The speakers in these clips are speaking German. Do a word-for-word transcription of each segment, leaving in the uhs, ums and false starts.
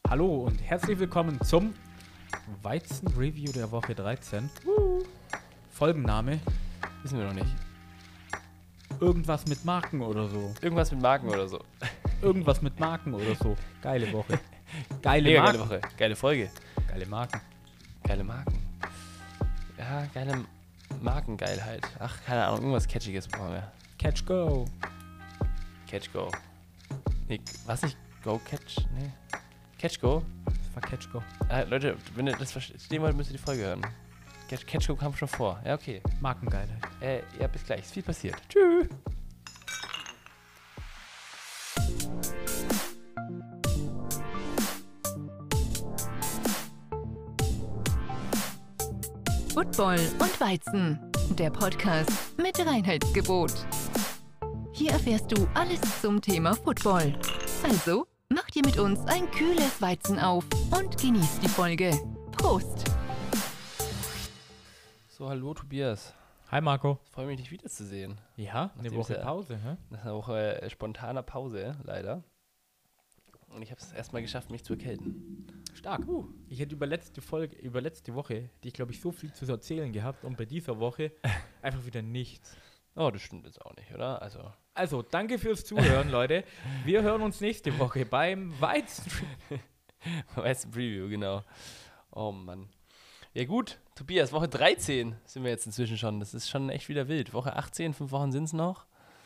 Hallo und herzlich willkommen zum Weizen-Review der Woche dreizehn. Uh. Folgenname? Wissen wir noch nicht. Irgendwas mit Marken oder so. Irgendwas mit Marken oder so. Irgendwas mit Marken oder so. Geile Woche. Geile Mega Marken. geile Woche. Geile Folge. Geile Marken. Geile Marken. Ja, geile Markengeilheit. Ach, keine Ahnung, irgendwas Catchiges brauchen wir. Catch Go. Catch Go. Nee, was nicht? Go Catch? Nee. Catch Go? Das war Catch Go. Ah, Leute, wenn ihr das verstehen wollt, müsst ihr die Folge hören. Catch, Catch Go kam schon vor. Ja, okay. Markengeilheit. Äh, ja, bis gleich. Ist viel passiert. Tschüss. Football und Weizen, der Podcast mit Reinheitsgebot. Hier erfährst du alles zum Thema Football. Also, mach dir mit uns ein kühles Weizen auf und genieß die Folge. Prost! So, hallo Tobias. Hi Marco. Ich freue mich, dich wiederzusehen. Ja, eine Nachdem Woche es ja- Pause, hä? Nach einer Woche äh, spontaner Pause, leider. Und ich habe es erstmal geschafft, mich zu erkälten. Stark. Ich hätte über letzte Folge, über letzte Woche, die ich glaube ich so viel zu erzählen gehabt und bei dieser Woche einfach wieder nichts. Oh, das stimmt jetzt auch nicht, oder? Also, Also, danke fürs Zuhören, Leute. Wir hören uns nächste Woche beim Weizen. weißt du, Preview, genau. Oh Mann. Ja gut, Tobias, Woche dreizehn sind wir jetzt inzwischen schon. Das ist schon echt wieder wild. Woche achtzehn, fünf Wochen sind es noch.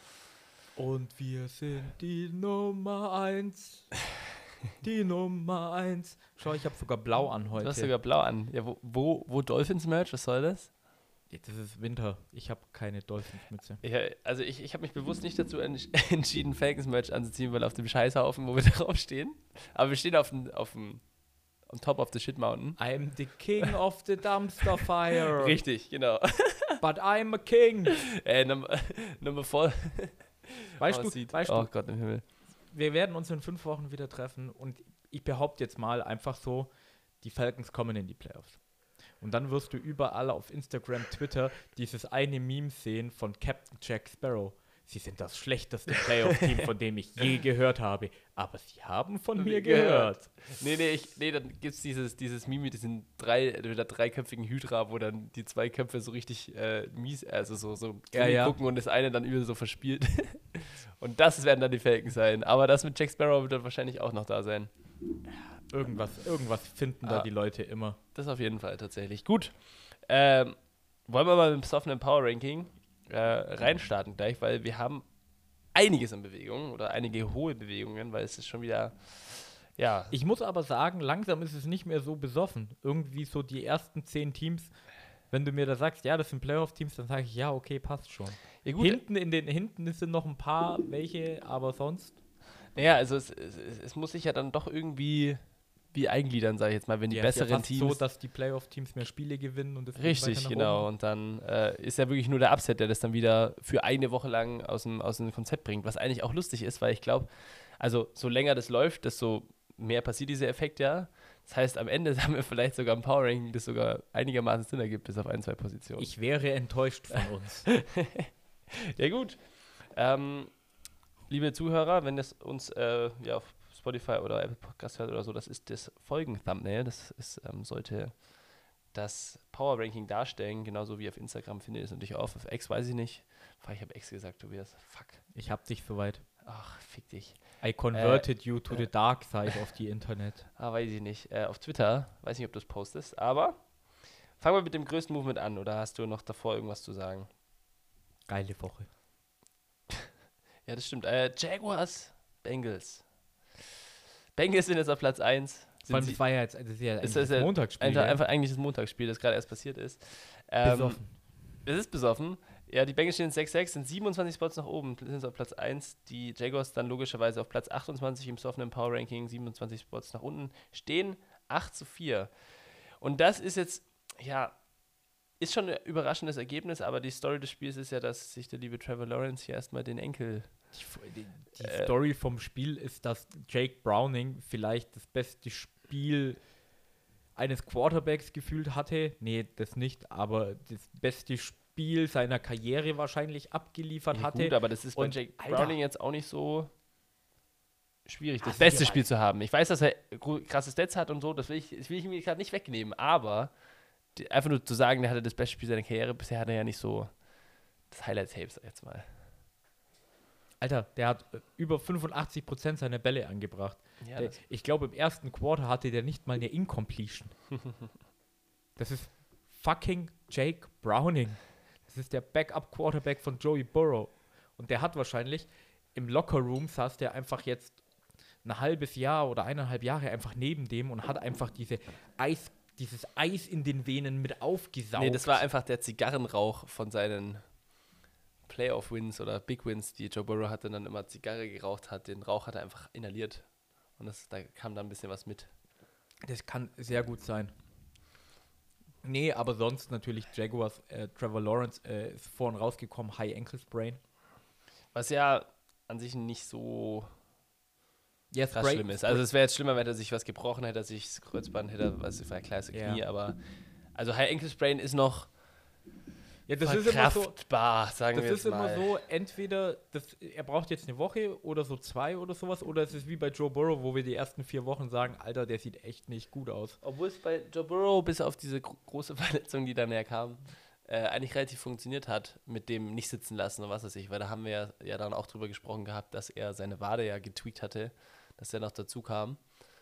Und wir sind die Nummer eins. Die Nummer eins. Schau, ich habe sogar blau an heute. Du hast sogar blau an. Ja, wo, wo, wo Dolphins-Merch, was soll das? Jetzt ist es Winter. Ich habe keine Dolphins-Mütze. Ja, also ich, ich habe mich bewusst nicht dazu en- entschieden, Falcons-Merch anzuziehen, weil auf dem Scheißhaufen, wo wir drauf stehen. Aber wir stehen auf dem, auf dem on top of the shit mountain. I'm the king of the dumpster fire. Richtig, genau. But I'm a king. äh, Nummer, Nummer voll. Weißt du, aussieht. weißt Oh du, Gott im Himmel. wir werden uns in fünf Wochen wieder treffen und ich behaupte jetzt mal einfach so, die Falcons kommen in die Playoffs. Und dann wirst du überall auf Instagram, Twitter dieses eine Meme sehen von Captain Jack Sparrow. Sie sind das schlechteste Playoff-Team, von dem ich je gehört habe. Aber sie haben von mir gehört. Nee, nee, ich, nee, dann gibt es dieses, dieses Meme mit diesen drei, mit der dreiköpfigen Hydra, wo dann die zwei Köpfe so richtig äh, mies, also so, so Ja, ja. gucken und das eine dann übel so verspielt. Und das werden dann die Falcons sein. Aber das mit Jack Sparrow wird dann wahrscheinlich auch noch da sein. Irgendwas, irgendwas finden da Ah. die Leute immer. Das auf jeden Fall tatsächlich. Gut. Ähm, wollen wir mal mit dem besoffenen Power Ranking äh, reinstarten gleich, weil wir haben einiges an Bewegungen oder einige hohe Bewegungen, weil es ist schon wieder, ja, Ich muss aber sagen, langsam ist es nicht mehr so besoffen. Irgendwie so die ersten zehn Teams, wenn du mir da sagst, ja, das sind Playoff-Teams, dann sage ich, ja, okay, passt schon. ja gut. Hinten in den hinten sind noch ein paar welche, aber sonst. Naja, also es, es, es es muss sich ja dann doch irgendwie wie eingliedern, sage ich jetzt mal, wenn die Ja, ist ja besseren fast Teams. so, dass die Playoff-Teams mehr Spiele gewinnen und es geht Richtig, weiter nach genau. oben. Und dann äh, ist ja wirklich nur der Upset, der das dann wieder für eine Woche lang aus dem, aus dem Konzept bringt, was eigentlich auch lustig ist, weil ich glaube, also so länger das läuft, desto mehr passiert dieser Effekt ja. Das heißt, am Ende haben wir vielleicht sogar ein Power Ranking, das sogar einigermaßen Sinn ergibt, bis auf ein, zwei Positionen. Ich wäre enttäuscht von uns. Ja gut. Ähm, liebe Zuhörer, wenn das uns äh, ja, auf Spotify oder Apple Podcast hört oder so, das ist das Folgen-Thumbnail. Das ist, ähm, sollte das Power Ranking darstellen, genauso wie auf Instagram findet ihr es natürlich auch. Auf X weiß ich nicht. Fuck, ich habe X gesagt, Tobias. Fuck. Ich hab dich soweit. Ach, fick dich. I converted you Äh, to the dark side of the Internet. Ah, weiß ich nicht. Äh, auf Twitter, weiß nicht, ob du es postest, aber fangen wir mit dem größten Movement an, oder hast du noch davor irgendwas zu sagen? Geile Woche. Ja, das stimmt. Äh, Jaguars, Bengals. Bengals sind jetzt auf Platz eins. Vor allem, das war ja jetzt das ist ja Ist eigentlich das das ja Montagsspiel. Einfach, ja. einfach eigentlich das Montagsspiel, das gerade erst passiert ist. Ähm, Besoffen. Es ist besoffen. Ja, die Bengals stehen sechs sechs, sind siebenundzwanzig Spots nach oben, sind jetzt auf Platz eins. Die Jaguars dann logischerweise auf Platz achtundzwanzig im besoffenen Power Ranking, siebenundzwanzig Spots nach unten, stehen acht zu vier. Und das ist jetzt, ja, ist schon ein überraschendes Ergebnis, aber die Story des Spiels ist ja, dass sich der liebe Trevor Lawrence hier erstmal den Enkel. Die, die, die Äh, Story vom Spiel ist, dass Jake Browning vielleicht das beste Spiel eines Quarterbacks gefühlt hatte. Nee, das nicht, aber das beste Spiel seiner Karriere wahrscheinlich abgeliefert Ja, hatte. gut, aber das ist bei Und, Jake Alter. Browning jetzt auch nicht so. schwierig, das Also beste wir Spiel zu haben. Ich weiß, dass er gro- krasse Stats hat und so, das will ich, das will ich mir gerade nicht wegnehmen, aber die, einfach nur zu sagen, der hatte das beste Spiel seiner Karriere, bisher hat er ja nicht so das Highlight-Tape, sag ich jetzt mal. Alter, der hat äh, über fünfundachtzig Prozent seiner Bälle angebracht. Ja, Der, das, ich glaube, im ersten Quarter hatte der nicht mal eine Incompletion. Das ist fucking Jake Browning. Das ist der Backup-Quarterback von Joey Burrow. Und der hat wahrscheinlich im Lockerroom saß der einfach jetzt ein halbes Jahr oder eineinhalb Jahre einfach neben dem und hat einfach diese Eis, dieses Eis in den Venen mit aufgesaugt. nee, das war einfach der Zigarrenrauch von seinen Playoff-Wins oder Big-Wins, die Joe Burrow hatte, dann immer Zigarre geraucht hat. Den Rauch hat er einfach inhaliert. Und das, da kam dann ein bisschen was mit. Das kann sehr gut sein. Nee, aber sonst natürlich Jaguars, äh, Trevor Lawrence äh, ist vorhin rausgekommen, High Ankle Sprain. Was ja an sich nicht so Ja, krass schlimm ist. Also es wäre jetzt schlimmer, wenn er sich was gebrochen hätte, sich das Kreuzband hätte, was war ja klar, ist Ja. Knie, aber also High Ankle Sprain ist noch Ja, das ist immer so, verkraftbar, sagen das wir ist jetzt mal. immer so, entweder das, er braucht jetzt eine Woche oder so zwei oder sowas, oder es ist wie bei Joe Burrow, wo wir die ersten vier Wochen sagen, Alter, der sieht echt nicht gut aus. Obwohl es bei Joe Burrow bis auf diese gro- große Verletzung, die dann ja kam, äh, eigentlich relativ funktioniert hat mit dem nicht sitzen lassen und was weiß ich, weil da haben wir ja, ja dann auch drüber gesprochen gehabt, dass er seine Wade ja getweakt hatte, dass er noch dazu kam.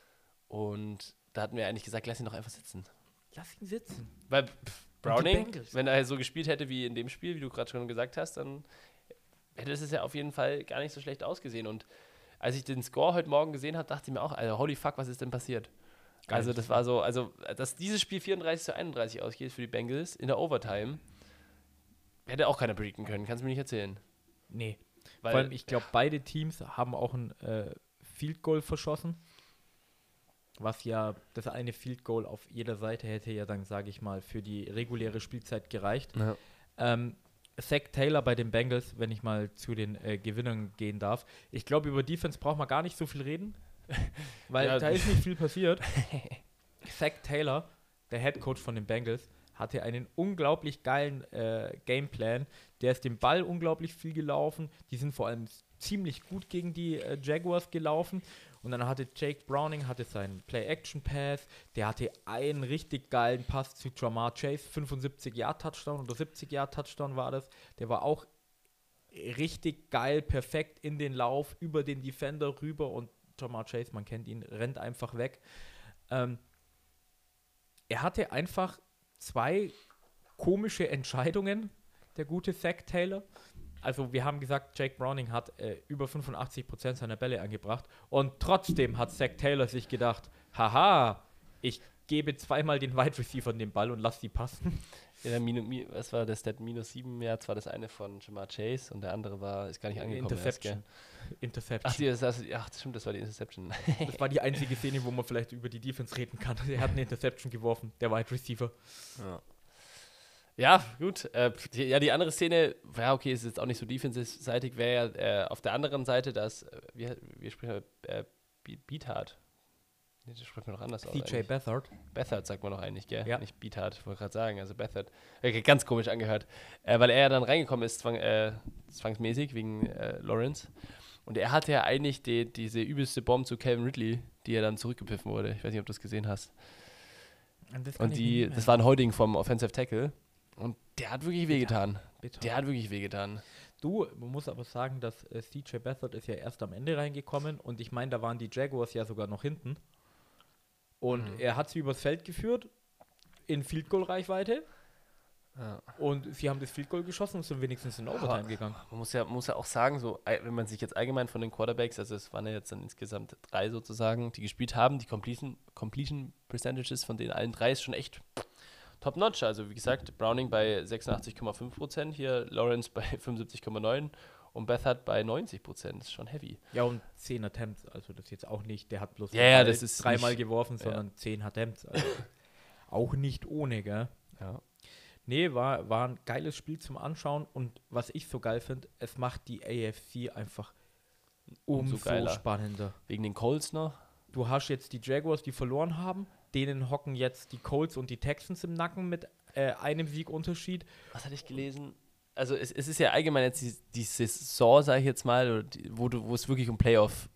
Und da hatten wir eigentlich gesagt, lass ihn doch einfach sitzen. Lass ihn sitzen. Weil pff, Browning, Bengals. wenn er so gespielt hätte wie in dem Spiel, wie du gerade schon gesagt hast, dann hätte es ja auf jeden Fall gar nicht so schlecht ausgesehen. Und als ich den Score heute Morgen gesehen habe, dachte ich mir auch, also holy fuck, was ist denn passiert? Geil. Also das war so, also dass dieses Spiel vierunddreißig zu einunddreißig ausgeht für die Bengals in der Overtime, hätte auch keiner predikten können, kannst du mir nicht erzählen. Nee. Weil, Vor allem, ich glaube, beide Teams haben auch ein äh, Field Goal verschossen. Was ja, das eine Field Goal auf jeder Seite hätte ja dann, sage ich mal, für die reguläre Spielzeit gereicht. ja. Ähm, Zach Taylor bei den Bengals, wenn ich mal zu den äh, Gewinnern gehen darf. Ich glaube, über Defense braucht man gar nicht so viel reden, weil Ja. da ist nicht viel passiert. Zach Taylor, der Head Coach von den Bengals, hatte einen unglaublich geilen äh, Gameplan. Der ist den Ball unglaublich viel gelaufen. Die sind vor allem ziemlich gut gegen die äh, Jaguars gelaufen. Und dann hatte Jake Browning hatte seinen Play-Action-Pass. Der hatte einen richtig geilen Pass zu Jamar Chase. fünfundsiebzig Yard Touchdown oder siebzig Yard Touchdown war das. Der war auch richtig geil, perfekt in den Lauf, über den Defender rüber. Und Jamar Chase, man kennt ihn, rennt einfach weg. Ähm, er hatte einfach zwei komische Entscheidungen, der gute Zach Taylor. Also wir haben gesagt, Jake Browning hat äh, über fünfundachtzig Prozent seiner Bälle angebracht und trotzdem hat Zach Taylor sich gedacht, haha, ich gebe zweimal den Wide Receiver den Ball und lass die passen. Ja, Minu, Mi, was war das? Stat minus sieben, ja, zwar das eine von Jamar Chase und der andere war, ist gar nicht angekommen. Interception. Erst, Interception. ach, die, das, das, ach, das stimmt, das war die Interception. Das war die einzige Szene, wo man vielleicht über die Defense reden kann. Er hat eine Interception geworfen, der Wide Receiver. Ja. Ja, gut. Äh, die, ja, die andere Szene, ja, okay, ist jetzt auch nicht so defensive-seitig, wäre ja äh, auf der anderen Seite, dass, äh, wir, wir sprechen äh, Beathard. Nee, das spricht man noch anders aus. C J eigentlich. Beathard. Beathard sagt man noch eigentlich, gell? Ja. Nicht Beathard, wollte gerade sagen, also Beathard. Okay, ganz komisch angehört. Äh, weil er ja dann reingekommen ist, zwang, äh, zwangsmäßig, wegen äh, Lawrence. Und er hatte ja eigentlich die, diese übelste Bombe zu Calvin Ridley, die ja dann zurückgepfiffen wurde. Ich weiß nicht, ob du das gesehen hast. Und das, kann Und ich die, nicht das war ein Holding vom Offensive Tackle. Und der hat wirklich wehgetan. Bitte. Der hat wirklich wehgetan. Du, man muss aber sagen, dass äh, C J Beathard ist ja erst am Ende reingekommen und ich meine, da waren die Jaguars ja sogar noch hinten. Und Mhm. er hat sie übers Feld geführt, in Field Goal Reichweite. Ja. Und sie haben das Field Goal geschossen und sind wenigstens in Overtime Aber gegangen. Man muss ja, muss ja auch sagen, so, ei- wenn man sich jetzt allgemein von den Quarterbacks, also es waren ja jetzt dann insgesamt drei sozusagen, die gespielt haben, die Completion, Completion Percentages von den allen drei ist schon echt top-notch. Also wie gesagt, Browning bei sechsundachtzig Komma fünf Prozent, hier Lawrence bei fünfundsiebzig Komma neun und Beathard bei neunzig Prozent. Das ist schon heavy. Ja, und zehn Attempts, also das jetzt auch nicht, der hat bloß Ja, ja, den Ball das ist dreimal nicht- geworfen, ja. sondern zehn Attempts. Also auch nicht ohne, gell? Ja. Nee, war, war ein geiles Spiel zum Anschauen und was ich so geil finde, es macht die A F C einfach umso geiler. spannender. Wegen den Colts noch. Du hast jetzt die Jaguars, die verloren haben, denen hocken jetzt die Colts und die Texans im Nacken mit äh, einem Siegunterschied. Was hatte ich gelesen? Also es, es ist ja allgemein jetzt die, die Saison, sage ich jetzt mal, oder die, wo, du, wo es wirklich um Playoff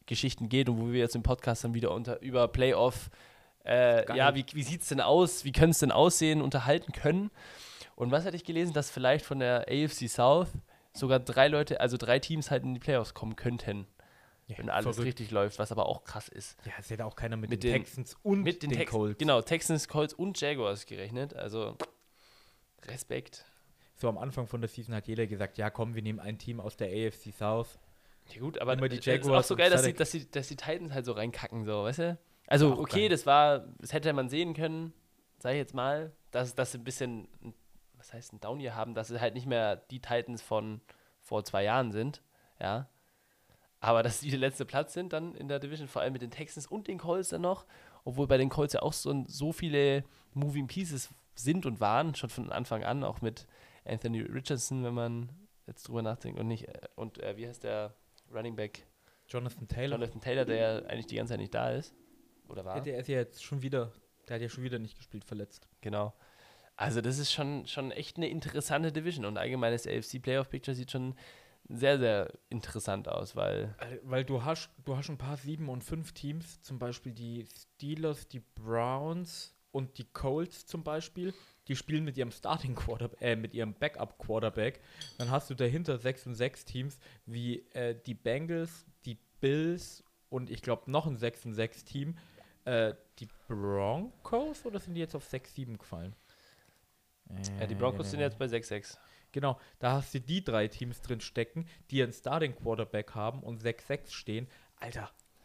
Geschichten geht und wo wir jetzt im Podcast dann wieder unter über Playoff, äh, ja, wie, wie sieht es denn aus, wie können es denn aussehen, unterhalten können. Und was hatte ich gelesen, dass vielleicht von der A F C South sogar drei Leute, also drei Teams halt in die Playoffs kommen könnten, Ja, wenn alles verrückt. richtig läuft, was aber auch krass ist. Ja, es hätte auch keiner mit, Mit den, den- Texans und Mit den, den Tex- Colts. Genau, Texans, Colts und Jaguars gerechnet, also Respekt. So am Anfang von der Season hat jeder gesagt, ja komm, wir nehmen ein Team aus der A F C South. Ja gut, aber Immer die es ist auch Jaguars so und geil, dass die, Sadek. dass, die, dass die Titans halt so reinkacken, so, weißt du? Also, Auch okay, geil. das war, das hätte man sehen können, sag ich jetzt mal, dass, dass sie ein bisschen, was heißt ein Down hier haben, dass sie halt nicht mehr die Titans von vor zwei Jahren sind, ja. Aber dass die der letzte Platz sind dann in der Division, vor allem mit den Texans und den Colts dann noch, obwohl bei den Colts ja auch so, so viele Moving Pieces sind und waren, schon von Anfang an, auch mit Anthony Richardson, wenn man jetzt drüber nachdenkt und nicht, äh, und äh, wie heißt der Running Back? Jonathan Taylor. Jonathan Taylor, der ja eigentlich die ganze Zeit nicht da ist. Oder war? Ja, der ist ja jetzt schon wieder, der hat ja schon wieder nicht gespielt, verletzt. Genau. Also das ist schon, schon echt eine interessante Division und allgemein das A F C Playoff Picture sieht schon sehr, sehr interessant aus, weil Weil, weil du hast, du hast ein paar sieben und fünf Teams, zum Beispiel die Steelers, die Browns und die Colts zum Beispiel, die spielen mit ihrem Starting Quarterback, äh, mit ihrem Backup Quarterback. Dann hast du dahinter sechs und sechs Teams wie äh, die Bengals, die Bills und ich glaube noch ein sechs und sechs Team. Äh, die Broncos oder sind die jetzt auf sechs sieben gefallen? ja, die Broncos sind jetzt bei sechs sechs. Genau, da hast du die drei Teams drin stecken, die einen Starting Quarterback haben und sechs sechs stehen. Alter,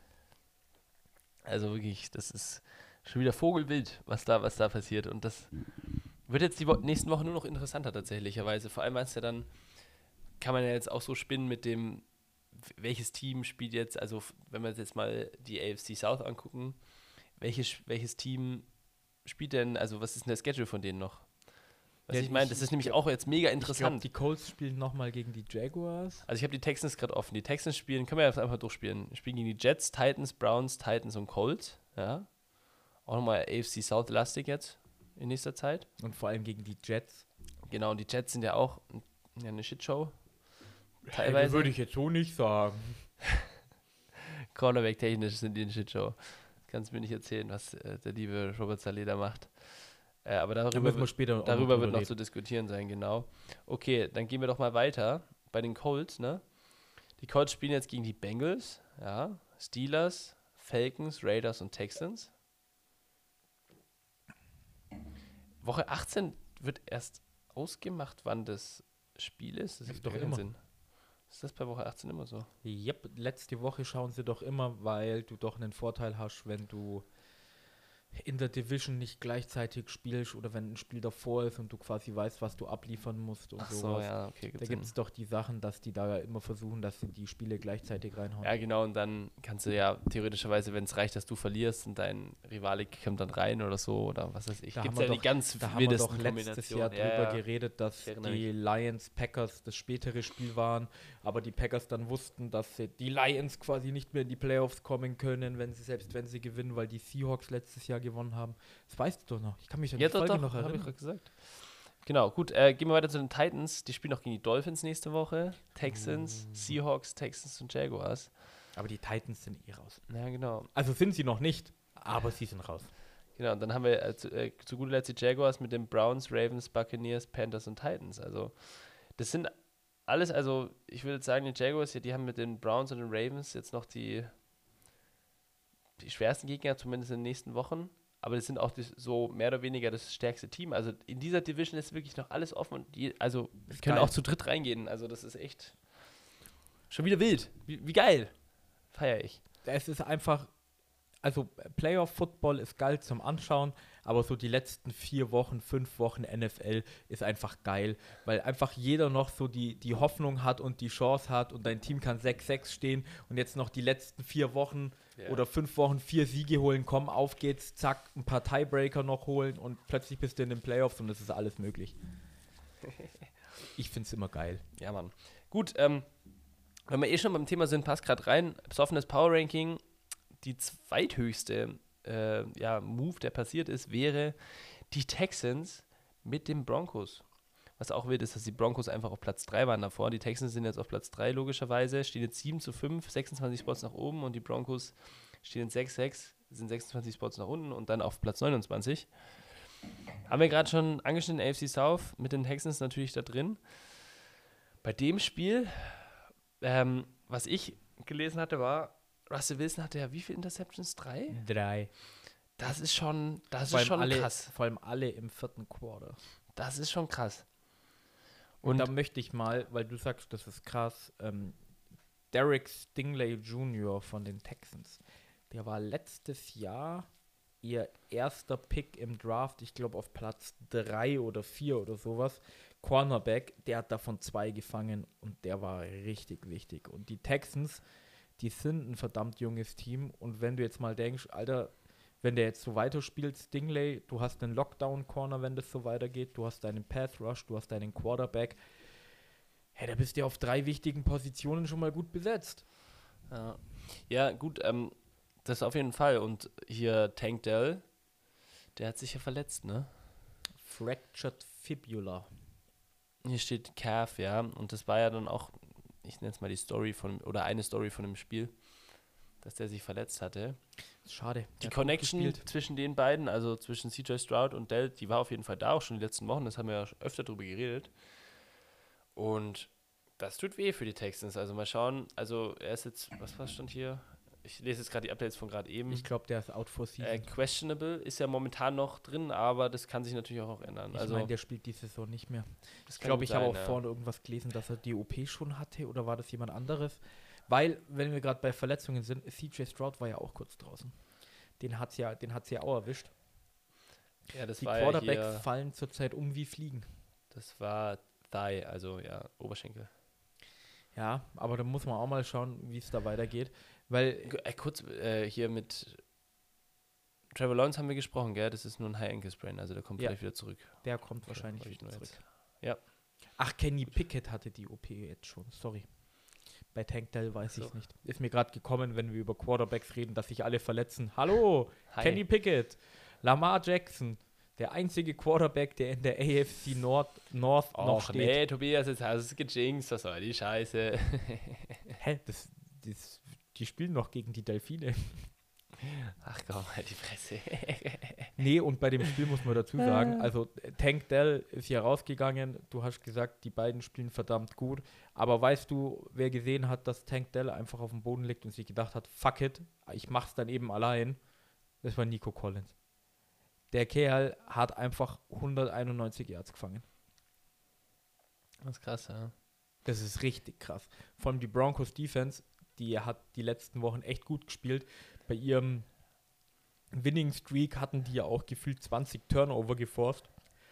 Also wirklich, das ist schon wieder Vogelwild, was da, was da passiert. Und das wird jetzt die Wo- nächsten Wochen nur noch interessanter tatsächlicherweise. Vor allem, weil es ja dann, kann man ja jetzt auch so spinnen mit dem, w- welches Team spielt jetzt, also f- wenn wir uns jetzt mal die A F C South angucken, welches, welches Team spielt denn, also was ist denn der Schedule von denen noch? Was Ja, ich meine, ich- das ist nämlich auch jetzt mega ich glaube, interessant. die Colts spielen nochmal gegen die Jaguars. Also ich habe die Texans gerade offen. Die Texans spielen, können wir jetzt einfach durchspielen. Spielen gegen die Jets, Titans, Browns, Titans und Colts. Ja. Auch nochmal A F C South lastig jetzt in nächster Zeit. Und vor allem gegen die Jets. Genau, und die Jets sind ja auch n- ja, eine Shitshow. Teilweise Teilweise. würde ich jetzt so nicht sagen. Cornerback-technisch sind die eine Shitshow. Kannst mir nicht erzählen, was äh, der liebe Robert Saleh da macht. Äh, aber Da darüber, müssen wir wird- später auch darüber noch wird noch reden. zu diskutieren sein, genau. Okay, dann gehen wir doch mal weiter bei den Colts, ne? Die Colts spielen jetzt gegen die Bengals, ja, Steelers, Falcons, Raiders und Texans. Woche achtzehn wird erst ausgemacht, wann das Spiel ist. Das Ist ergibt doch gar keinen immer. Sinn. Ist das bei Woche achtzehn immer so? Yep, letzte Woche schauen sie doch immer, weil du doch einen Vorteil hast, wenn du in der Division nicht gleichzeitig spielst oder wenn ein Spiel davor ist und du quasi weißt, was du abliefern musst und Ach so, sowas. ja, okay. Da gibt's gibt es doch die Sachen, dass die da immer versuchen, dass sie die Spiele gleichzeitig reinhauen. Ja, genau, und dann kannst du ja theoretischerweise, wenn es reicht, dass du verlierst und dein Rivale kommt dann rein oder so oder was weiß ich. Da Gibt haben ja wir die ganz Da haben wir doch wildesten letztes Jahr Kombinationen. drüber Ja, ja. geredet, dass Ich erinnere die Lions Packers das spätere Spiel waren, aber die Packers dann wussten, dass sie die Lions quasi nicht mehr in die Playoffs kommen können, wenn sie selbst wenn sie gewinnen, weil die Seahawks letztes Jahr gewonnen haben. Das weißt du doch noch. Ich kann mich an die Ja, doch, Folge doch, noch habe ich erinnern. gerade gesagt. Genau, gut, äh, gehen wir weiter zu den Titans. Die spielen auch gegen die Dolphins nächste Woche. Texans, Uh. Seahawks, Texans und Jaguars. Aber die Titans sind eh raus. Ja, genau. Also sind sie noch nicht, aber sie sind raus. Genau, und dann haben wir äh, zu, äh, zu guter Letzt die Jaguars mit den Browns, Ravens, Buccaneers, Panthers und Titans. Also, das sind alles, also ich würde sagen, die Jaguars, ja, die haben mit den Browns und den Ravens jetzt noch die, die schwersten Gegner, zumindest in den nächsten Wochen. Aber das sind auch das, so mehr oder weniger das stärkste Team. Also in dieser Division ist wirklich noch alles offen und die, also wir können geil. auch zu dritt reingehen. Also das ist echt schon wieder wild. Wie, wie geil. Feier ich. Es ist einfach, also Playoff-Football ist geil zum Anschauen, aber so die letzten vier Wochen, fünf Wochen N F L ist einfach geil, weil einfach jeder noch so die, die Hoffnung hat und die Chance hat und dein Team kann sechs sechs stehen und jetzt noch die letzten vier Wochen Ja. oder fünf Wochen vier Siege holen, komm, auf geht's, zack, ein paar Tiebreaker noch holen und plötzlich bist du in den Playoffs und es ist alles möglich. Ich find's immer geil. Ja, Mann. Gut, ähm, wenn wir eh schon beim Thema sind, passt gerade rein. Besoffenes Power Ranking, die zweithöchste äh, ja, Move, der passiert ist, wäre die Texans mit den Broncos. Was auch wild ist, dass die Broncos einfach auf Platz drei waren davor. Die Texans sind jetzt auf Platz drei logischerweise, stehen jetzt sieben zu fünf, sechsundzwanzig Spots nach oben und die Broncos stehen jetzt sechs sechs, sind sechsundzwanzig Spots nach unten und dann auf Platz neunundzwanzig. Haben wir gerade schon angeschnitten, A F C South mit den Texans natürlich da drin. Bei dem Spiel, ähm, was ich gelesen hatte, war, Russell Wilson hatte ja wie viele Interceptions? Drei? Drei. Das ist schon, das Vor ist allem schon alle, krass. Vor allem alle im vierten Quarter. Das ist schon krass. Und, Und da möchte ich mal, weil du sagst, das ist krass, ähm, Derek Stingley Junior von den Texans, der war letztes Jahr ihr erster Pick im Draft, ich glaube auf Platz drei oder vier oder sowas, Cornerback, der hat davon zwei gefangen und der war richtig wichtig. Und die Texans, die sind ein verdammt junges Team und wenn du jetzt mal denkst, Alter, wenn der jetzt so weiterspielt, Stingley, du hast einen Lockdown-Corner, wenn das so weitergeht, du hast deinen Pass-Rush, du hast deinen Quarterback, hey, da bist du auf drei wichtigen Positionen schon mal gut besetzt. Ja, ja gut, ähm, das auf jeden Fall. Und hier Tank Dell, der hat sich ja verletzt, ne? Fractured Fibula. Hier steht Calf, ja. Und das war ja dann auch, ich nenne es mal die Story von, oder eine Story von dem Spiel, dass der sich verletzt hatte. Schade. Die Connection zwischen den beiden, also zwischen C J Stroud und Dell, die war auf jeden Fall da, auch schon die letzten Wochen, das haben wir ja öfter drüber geredet. Und das tut weh für die Texans. Also mal schauen, also er ist jetzt, was war stand hier? Ich lese jetzt gerade die Updates von gerade eben. Ich glaube, der ist out for season. Äh, questionable ist ja momentan noch drin, aber das kann sich natürlich auch ändern. Ich also, meine, der spielt die Saison nicht mehr. das Ich kann glaube, gut ich habe sein, auch ja. vorne irgendwas gelesen, dass er die O P schon hatte oder war das jemand anderes? Weil, wenn wir gerade bei Verletzungen sind, C J Stroud war ja auch kurz draußen. Den hat es ja, den hat's ja auch erwischt. Ja, das Die war Quarterbacks ja hier, fallen zurzeit um wie Fliegen. das war Thigh, also ja, Oberschenkel. Ja, aber da muss man auch mal schauen, wie es da weitergeht. Weil, Äh, kurz, äh, hier mit Trevor Lawrence haben wir gesprochen, gell? Das ist nur ein High-Ankle-Sprain, also der kommt Ja. vielleicht wieder zurück. der kommt Okay, wahrscheinlich wollte ich wieder nur zurück. jetzt- Ja. Ach, Kenny Pickett hatte die O P jetzt schon, sorry. Bei Tank Dell weiß So. ich es nicht. Ist mir gerade gekommen, wenn wir über Quarterbacks reden, dass sich alle verletzen. Hallo, Hi. Kenny Pickett, Lamar Jackson, der einzige Quarterback, der in der A F C North, North noch Och steht. nee, Tobias, jetzt hast du es gejinxt, was soll die Scheiße? Hä? Das, das, die spielen noch gegen die Delfine. Ach komm, halt die Fresse. Nee, und bei dem Spiel muss man dazu sagen, also Tank Dell ist hier rausgegangen, du hast gesagt, die beiden spielen verdammt gut, aber weißt du, wer gesehen hat, dass Tank Dell einfach auf dem Boden liegt und sich gedacht hat, fuck it, ich mach's dann eben allein, das war Nico Collins. Der Kerl hat einfach hunderteinundneunzig Yards gefangen. Das ist krass, ja. Das ist richtig krass. Vor allem die Broncos Defense, die hat die letzten Wochen echt gut gespielt. Bei ihrem Winning Streak hatten die ja auch gefühlt zwanzig Turnover geforst.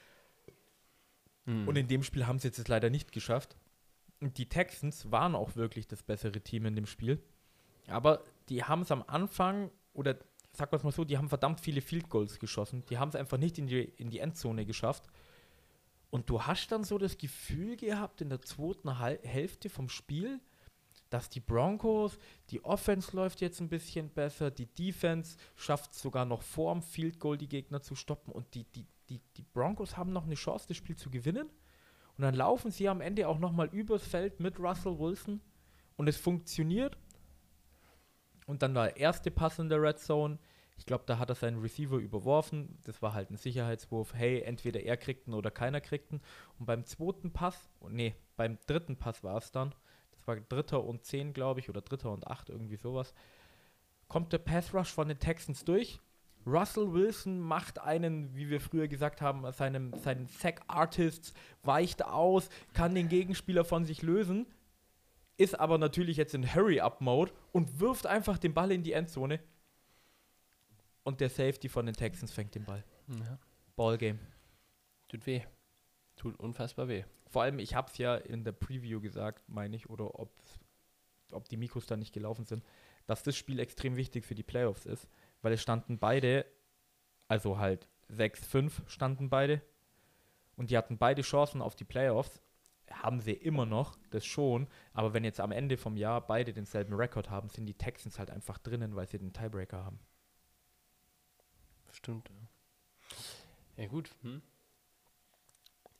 Mhm. Und in dem Spiel haben sie jetzt leider nicht geschafft. Und die Texans waren auch wirklich das bessere Team in dem Spiel. Aber die haben es am Anfang, oder sag mal so, die haben verdammt viele Field Goals geschossen. Die haben es einfach nicht in die, in die Endzone geschafft. Und du hast dann so das Gefühl gehabt in der zweiten Hal- Hälfte vom Spiel, dass die Broncos, die Offense läuft jetzt ein bisschen besser, die Defense schafft es sogar noch vor dem Field Goal die Gegner zu stoppen und die, die, die, die Broncos haben noch eine Chance, das Spiel zu gewinnen. Und dann laufen sie am Ende auch nochmal übers Feld mit Russell Wilson und es funktioniert. Und dann war der erste Pass in der Red Zone. Ich glaube, da hat er seinen Receiver überworfen. Das war halt ein Sicherheitswurf. Hey, entweder er kriegt ihn oder keiner kriegt ihn. Und beim zweiten Pass, nee, beim dritten Pass war es dann, das war Dritter und zehn, glaube ich, oder Dritter und acht, irgendwie sowas, kommt der Pass Rush von den Texans durch. Russell Wilson macht einen, wie wir früher gesagt haben, seinem, seinen Sack Artists, weicht aus, kann den Gegenspieler von sich lösen, ist aber natürlich jetzt in Hurry-Up-Mode und wirft einfach den Ball in die Endzone. Und der Safety von den Texans fängt den Ball. Ja. Ballgame. Tut weh. Tut unfassbar weh. Vor allem, ich habe es ja in der Preview gesagt, meine ich, oder ob, ob die Mikros da nicht gelaufen sind, dass das Spiel extrem wichtig für die Playoffs ist, weil es standen beide, also halt sechs fünf standen beide und die hatten beide Chancen auf die Playoffs, haben sie immer noch, das schon, aber wenn jetzt am Ende vom Jahr beide denselben Rekord haben, sind die Texans halt einfach drinnen, weil sie den Tiebreaker haben. Stimmt. Ja, ja gut. Hm?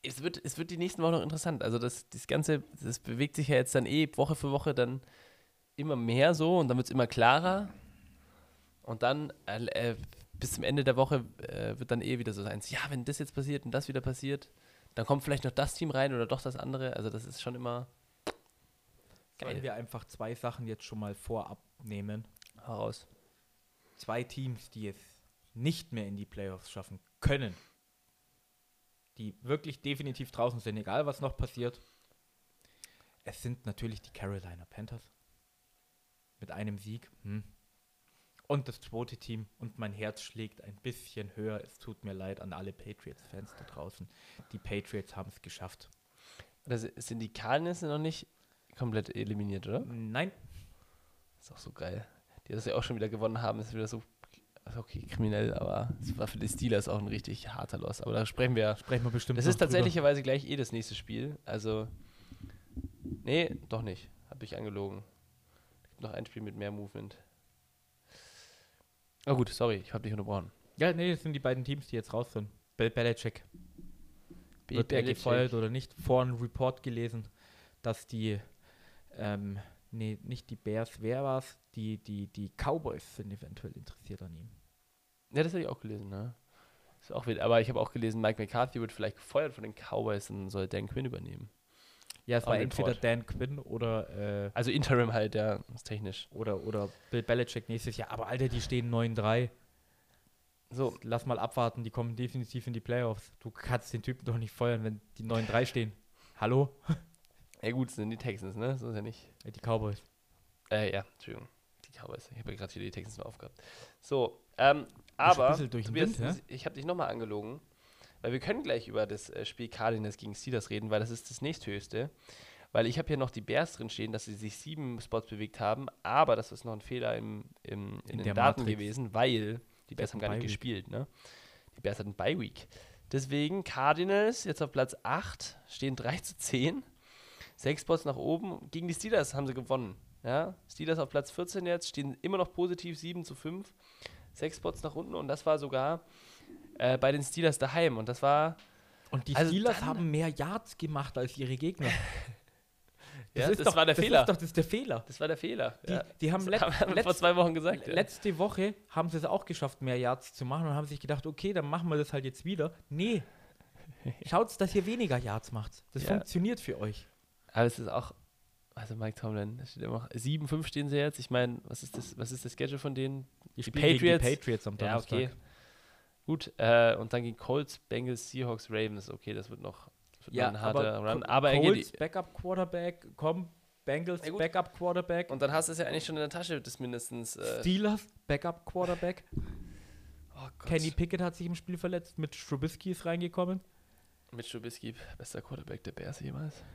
es wird, es wird die nächsten Wochen noch interessant. Also das, das Ganze, das bewegt sich ja jetzt dann eh Woche für Woche dann immer mehr so und dann wird es immer klarer. Und dann äh, bis zum Ende der Woche äh, wird dann eh wieder so sein, ja, wenn das jetzt passiert und das wieder passiert, dann kommt vielleicht noch das Team rein oder doch das andere. Also das ist schon immer geil. Sollen wir einfach zwei Sachen jetzt schon mal vorab nehmen? Heraus. Zwei Teams, die es nicht mehr in die Playoffs schaffen können, die wirklich definitiv draußen sind, egal was noch passiert. Es sind natürlich die Carolina Panthers mit einem Sieg. Hm. Und das zweite Team. Und mein Herz schlägt ein bisschen höher. Es tut mir leid an alle Patriots-Fans da draußen. Die Patriots haben es geschafft. Das sind die Cardinals noch nicht komplett eliminiert, oder? Nein. Ist auch so geil. Die das ja auch schon wieder gewonnen haben, ist wieder so, okay, kriminell, aber es war für die Steelers auch ein richtig harter Loss. Aber da sprechen wir, sprechen wir bestimmt das noch ist tatsächlicherweise gleich eh das nächste Spiel. Also, nee, doch nicht. Habe ich angelogen. Es gibt noch ein Spiel mit mehr Movement. Oh gut, sorry, ich habe dich unterbrochen. Ja, nee, das sind die beiden Teams, die jetzt raus sind. Bill Belichick. Bill Wird er Belichick. gefeuert oder nicht? Vorhin einen Report gelesen, dass die, ähm, nee, nicht die Bears, wer war's? Die, die, die Cowboys sind eventuell interessiert an ihm. Ja, das habe ich auch gelesen, ne? Ist auch wieder, aber ich habe auch gelesen, Mike McCarthy wird vielleicht gefeuert von den Cowboys und soll Dan Quinn übernehmen. Ja, es Auch war ein entweder Report. Dan Quinn oder, äh, Also Interim halt, ja, ist technisch. oder, oder Bill Belichick nächstes Jahr. Aber Alter, die stehen neun drei. So, Lass mal abwarten, die kommen definitiv in die Playoffs. Du kannst den Typen doch nicht feuern, wenn die neun drei stehen. Hallo? ja gut, das sind die Texans, ne? So ist ja nicht. Äh, Die Cowboys. Äh, ja, Entschuldigung. Die Cowboys. Ich habe ja gerade wieder die Texans mal aufgehabt. So, ähm, ein aber, bisschen durch den Tobias, Wind, ich habe dich nochmal angelogen, weil wir können gleich über das äh, Spiel Cardinals gegen Steelers reden, weil das ist das nächsthöchste. Weil ich habe hier noch die Bears drin stehen, dass sie sich sieben Spots bewegt haben, aber das ist noch ein Fehler im, im, in, In den der Daten Matrix. gewesen, weil die Bears haben gar nicht Bye-Week. gespielt, ne? Die Bears hatten Bye-Week. Deswegen Cardinals jetzt auf Platz acht, stehen drei zu zehn, sechs Spots nach oben. Gegen die Steelers haben sie gewonnen. Ja? Steelers auf Platz vierzehn jetzt, stehen immer noch positiv, sieben zu fünf, sechs Spots nach unten und das war sogar äh, bei den Steelers daheim und das war... Und die Also Steelers dann- haben mehr Yards gemacht als ihre Gegner. Ja, ist das doch, war der das Fehler. Ist doch, das ist der Fehler. Das war der Fehler. Die, ja. die haben, Das let, haben wir vor letzt, zwei Wochen gesagt. Ja. letzte Woche haben sie es auch geschafft, mehr Yards zu machen und haben sich gedacht, okay, dann machen wir das halt jetzt wieder. Nee, schaut, dass ihr weniger Yards macht. Das Ja. funktioniert für euch. Aber es ist auch, also Mike Tomlin, da steht immer noch, sieben fünf stehen sie jetzt. Ich meine, was ist das, was ist das Schedule von denen? Die, spielen gegen die Patriots am Ja, Donnerstag. okay. Gut, äh, und dann gegen Colts, Bengals, Seahawks, Ravens. Okay, das wird noch, das wird Ja, noch ein harter aber, Run. Col- Aber er Colts, geht, Backup Quarterback, komm, Bengals, Ja, gut. Backup Quarterback, und dann hast du es ja eigentlich schon in der Tasche, das mindestens. Äh, Steelers, Backup Quarterback. oh Gott. Kenny Pickett hat sich im Spiel verletzt, mit Trubisky ist reingekommen. Mit Trubisky, bester Quarterback der Bears jemals.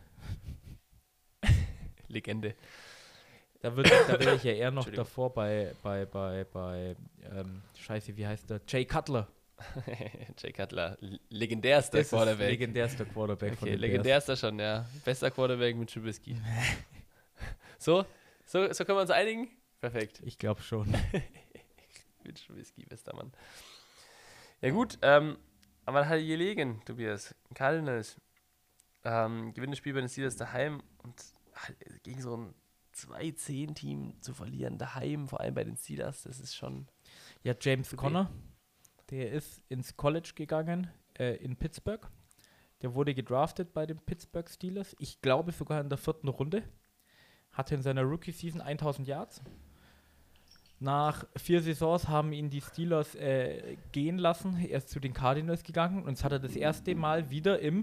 Legende. Da, wird, da wäre ich ja eher noch Entschuldigung. davor bei, bei, bei, bei, ähm, scheiße, wie heißt der? Jay Cutler. Jay Cutler, l- legendärster Das ist Quarterback. legendärster Quarterback von Okay, den Bears. legendärster schon, ja. Bester Quarterback mit Trubisky. so, so, so können wir uns einigen? Perfekt. Ich glaube schon. Mit Trubisky, bester Mann. Ja gut, ähm, aber man hat hier gelegen, Tobias. Cardinals ähm, gewinnt das Spiel bei den Steelers daheim und halt gegen so ein zwei zehn Team zu verlieren daheim, vor allem bei den Steelers, das ist schon... Ja, James Okay. Conner, der ist ins College gegangen äh, in Pittsburgh. Der wurde gedraftet bei den Pittsburgh Steelers. Ich glaube sogar in der vierten Runde. Hatte in seiner Rookie-Season tausend Yards. Nach vier Saisons haben ihn die Steelers äh, gehen lassen. Er ist zu den Cardinals gegangen und jetzt hat er das erste Mal wieder im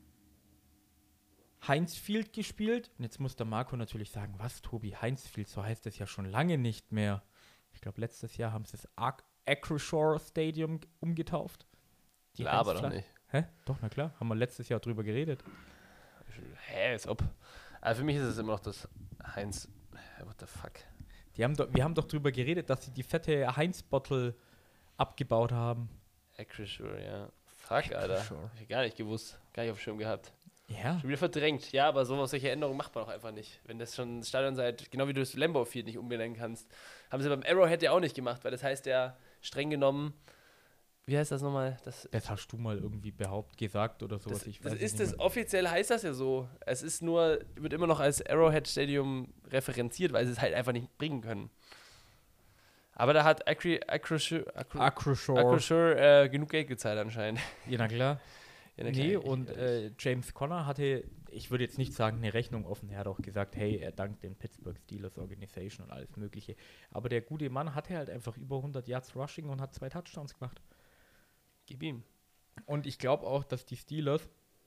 Heinz Field gespielt. Und jetzt muss der Marco natürlich sagen, was, Tobi, Heinz Field, so heißt es ja schon lange nicht mehr. Ich glaube, letztes Jahr haben sie das Ac- Acrisure Stadium umgetauft. Die aber doch Heinz-Flagge. nicht. Hä? Doch, na klar. Haben wir letztes Jahr drüber geredet. Hä, ist ob. Also für mich ist es immer noch das Heinz... What the fuck? Die haben doch, wir haben doch drüber geredet, dass sie die fette Heinz-Bottle abgebaut haben. Acrisure, ja. Fuck, Alter. Acrisure. Hab ich gar nicht gewusst. Gar nicht auf dem Schirm gehabt. Ja. Schon wieder verdrängt. Ja, aber sowas, solche Änderungen macht man auch einfach nicht. Wenn das schon das Stadion seit, genau wie du das Lambeau Field nicht umbenennen kannst, haben sie beim Arrowhead ja auch nicht gemacht, weil das heißt ja streng genommen Wie heißt das nochmal? Das, Das hast du mal irgendwie behauptet, gesagt oder sowas. das, ich das weiß es ist nicht das, mehr. offiziell heißt das ja so. Es ist nur, wird immer noch als Arrowhead Stadium referenziert, weil sie es halt einfach nicht bringen können. Aber da hat Acri, Acrisure, Acri, Acrisure. Acrisure äh, genug Geld gezahlt anscheinend. Ja, na klar. Ja, na Nee, klar, ich- und ich- äh, James Conner hatte, ich würde jetzt nicht sagen, eine Rechnung offen. Er hat auch gesagt, hey, er dankt den Pittsburgh Steelers Organization und alles Mögliche. Aber der gute Mann hatte halt einfach über hundert Yards Rushing und hat zwei Touchdowns gemacht. Gib ihm. Und ich glaube auch, dass die Steelers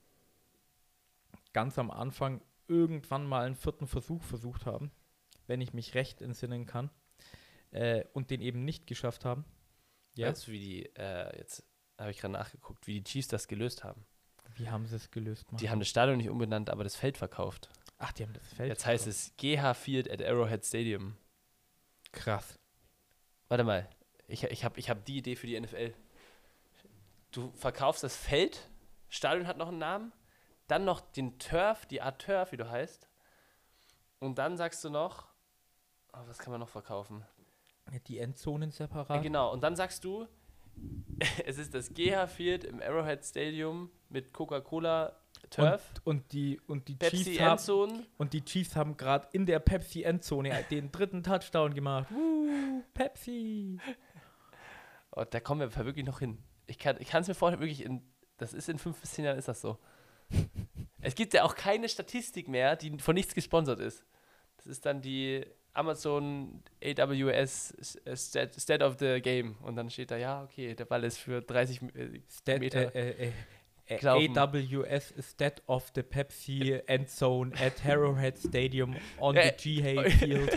ganz am Anfang irgendwann mal einen vierten Versuch versucht haben, wenn ich mich recht entsinnen kann, äh, und den eben nicht geschafft haben. Ja. Weißt du, wie die, äh, jetzt habe ich gerade nachgeguckt, wie die Chiefs das gelöst haben. Wie haben sie es gelöst? Mann? Die haben das Stadion nicht umbenannt, aber das Feld verkauft. Ach, die haben das Feld. Jetzt heißt es G H Field at Arrowhead Stadium. krass. Warte mal, ich, ich habe ich hab die Idee für die N F L. Du verkaufst das Feld, Stadion hat noch einen Namen, dann noch den Turf, die Art Turf, wie du heißt. Und dann sagst du noch, oh, was kann man noch verkaufen? Die Endzonen Ja, separat. genau, und dann sagst du, es ist das G H Field im Arrowhead Stadium mit Coca-Cola Turf, Und, und die, und die Pepsi Chiefs haben, Endzone. und die Chiefs haben gerade in der Pepsi Endzone den dritten Touchdown gemacht. Woo, Pepsi. Oh, da kommen wir wirklich noch hin. Ich kann es mir vorstellen, wirklich, in, das ist in fünf bis zehn Jahren ist das so. Es gibt ja auch keine Statistik mehr, die von nichts gesponsert ist. Das ist dann die Amazon A W S Stat, Stat of the Game. Und dann steht da, ja, okay, der Ball ist für dreißig äh, Stat, Meter. äh, äh, äh, Glauben. A W S Stat of the Pepsi Endzone at Arrowhead Stadium on Äh, the G H Field.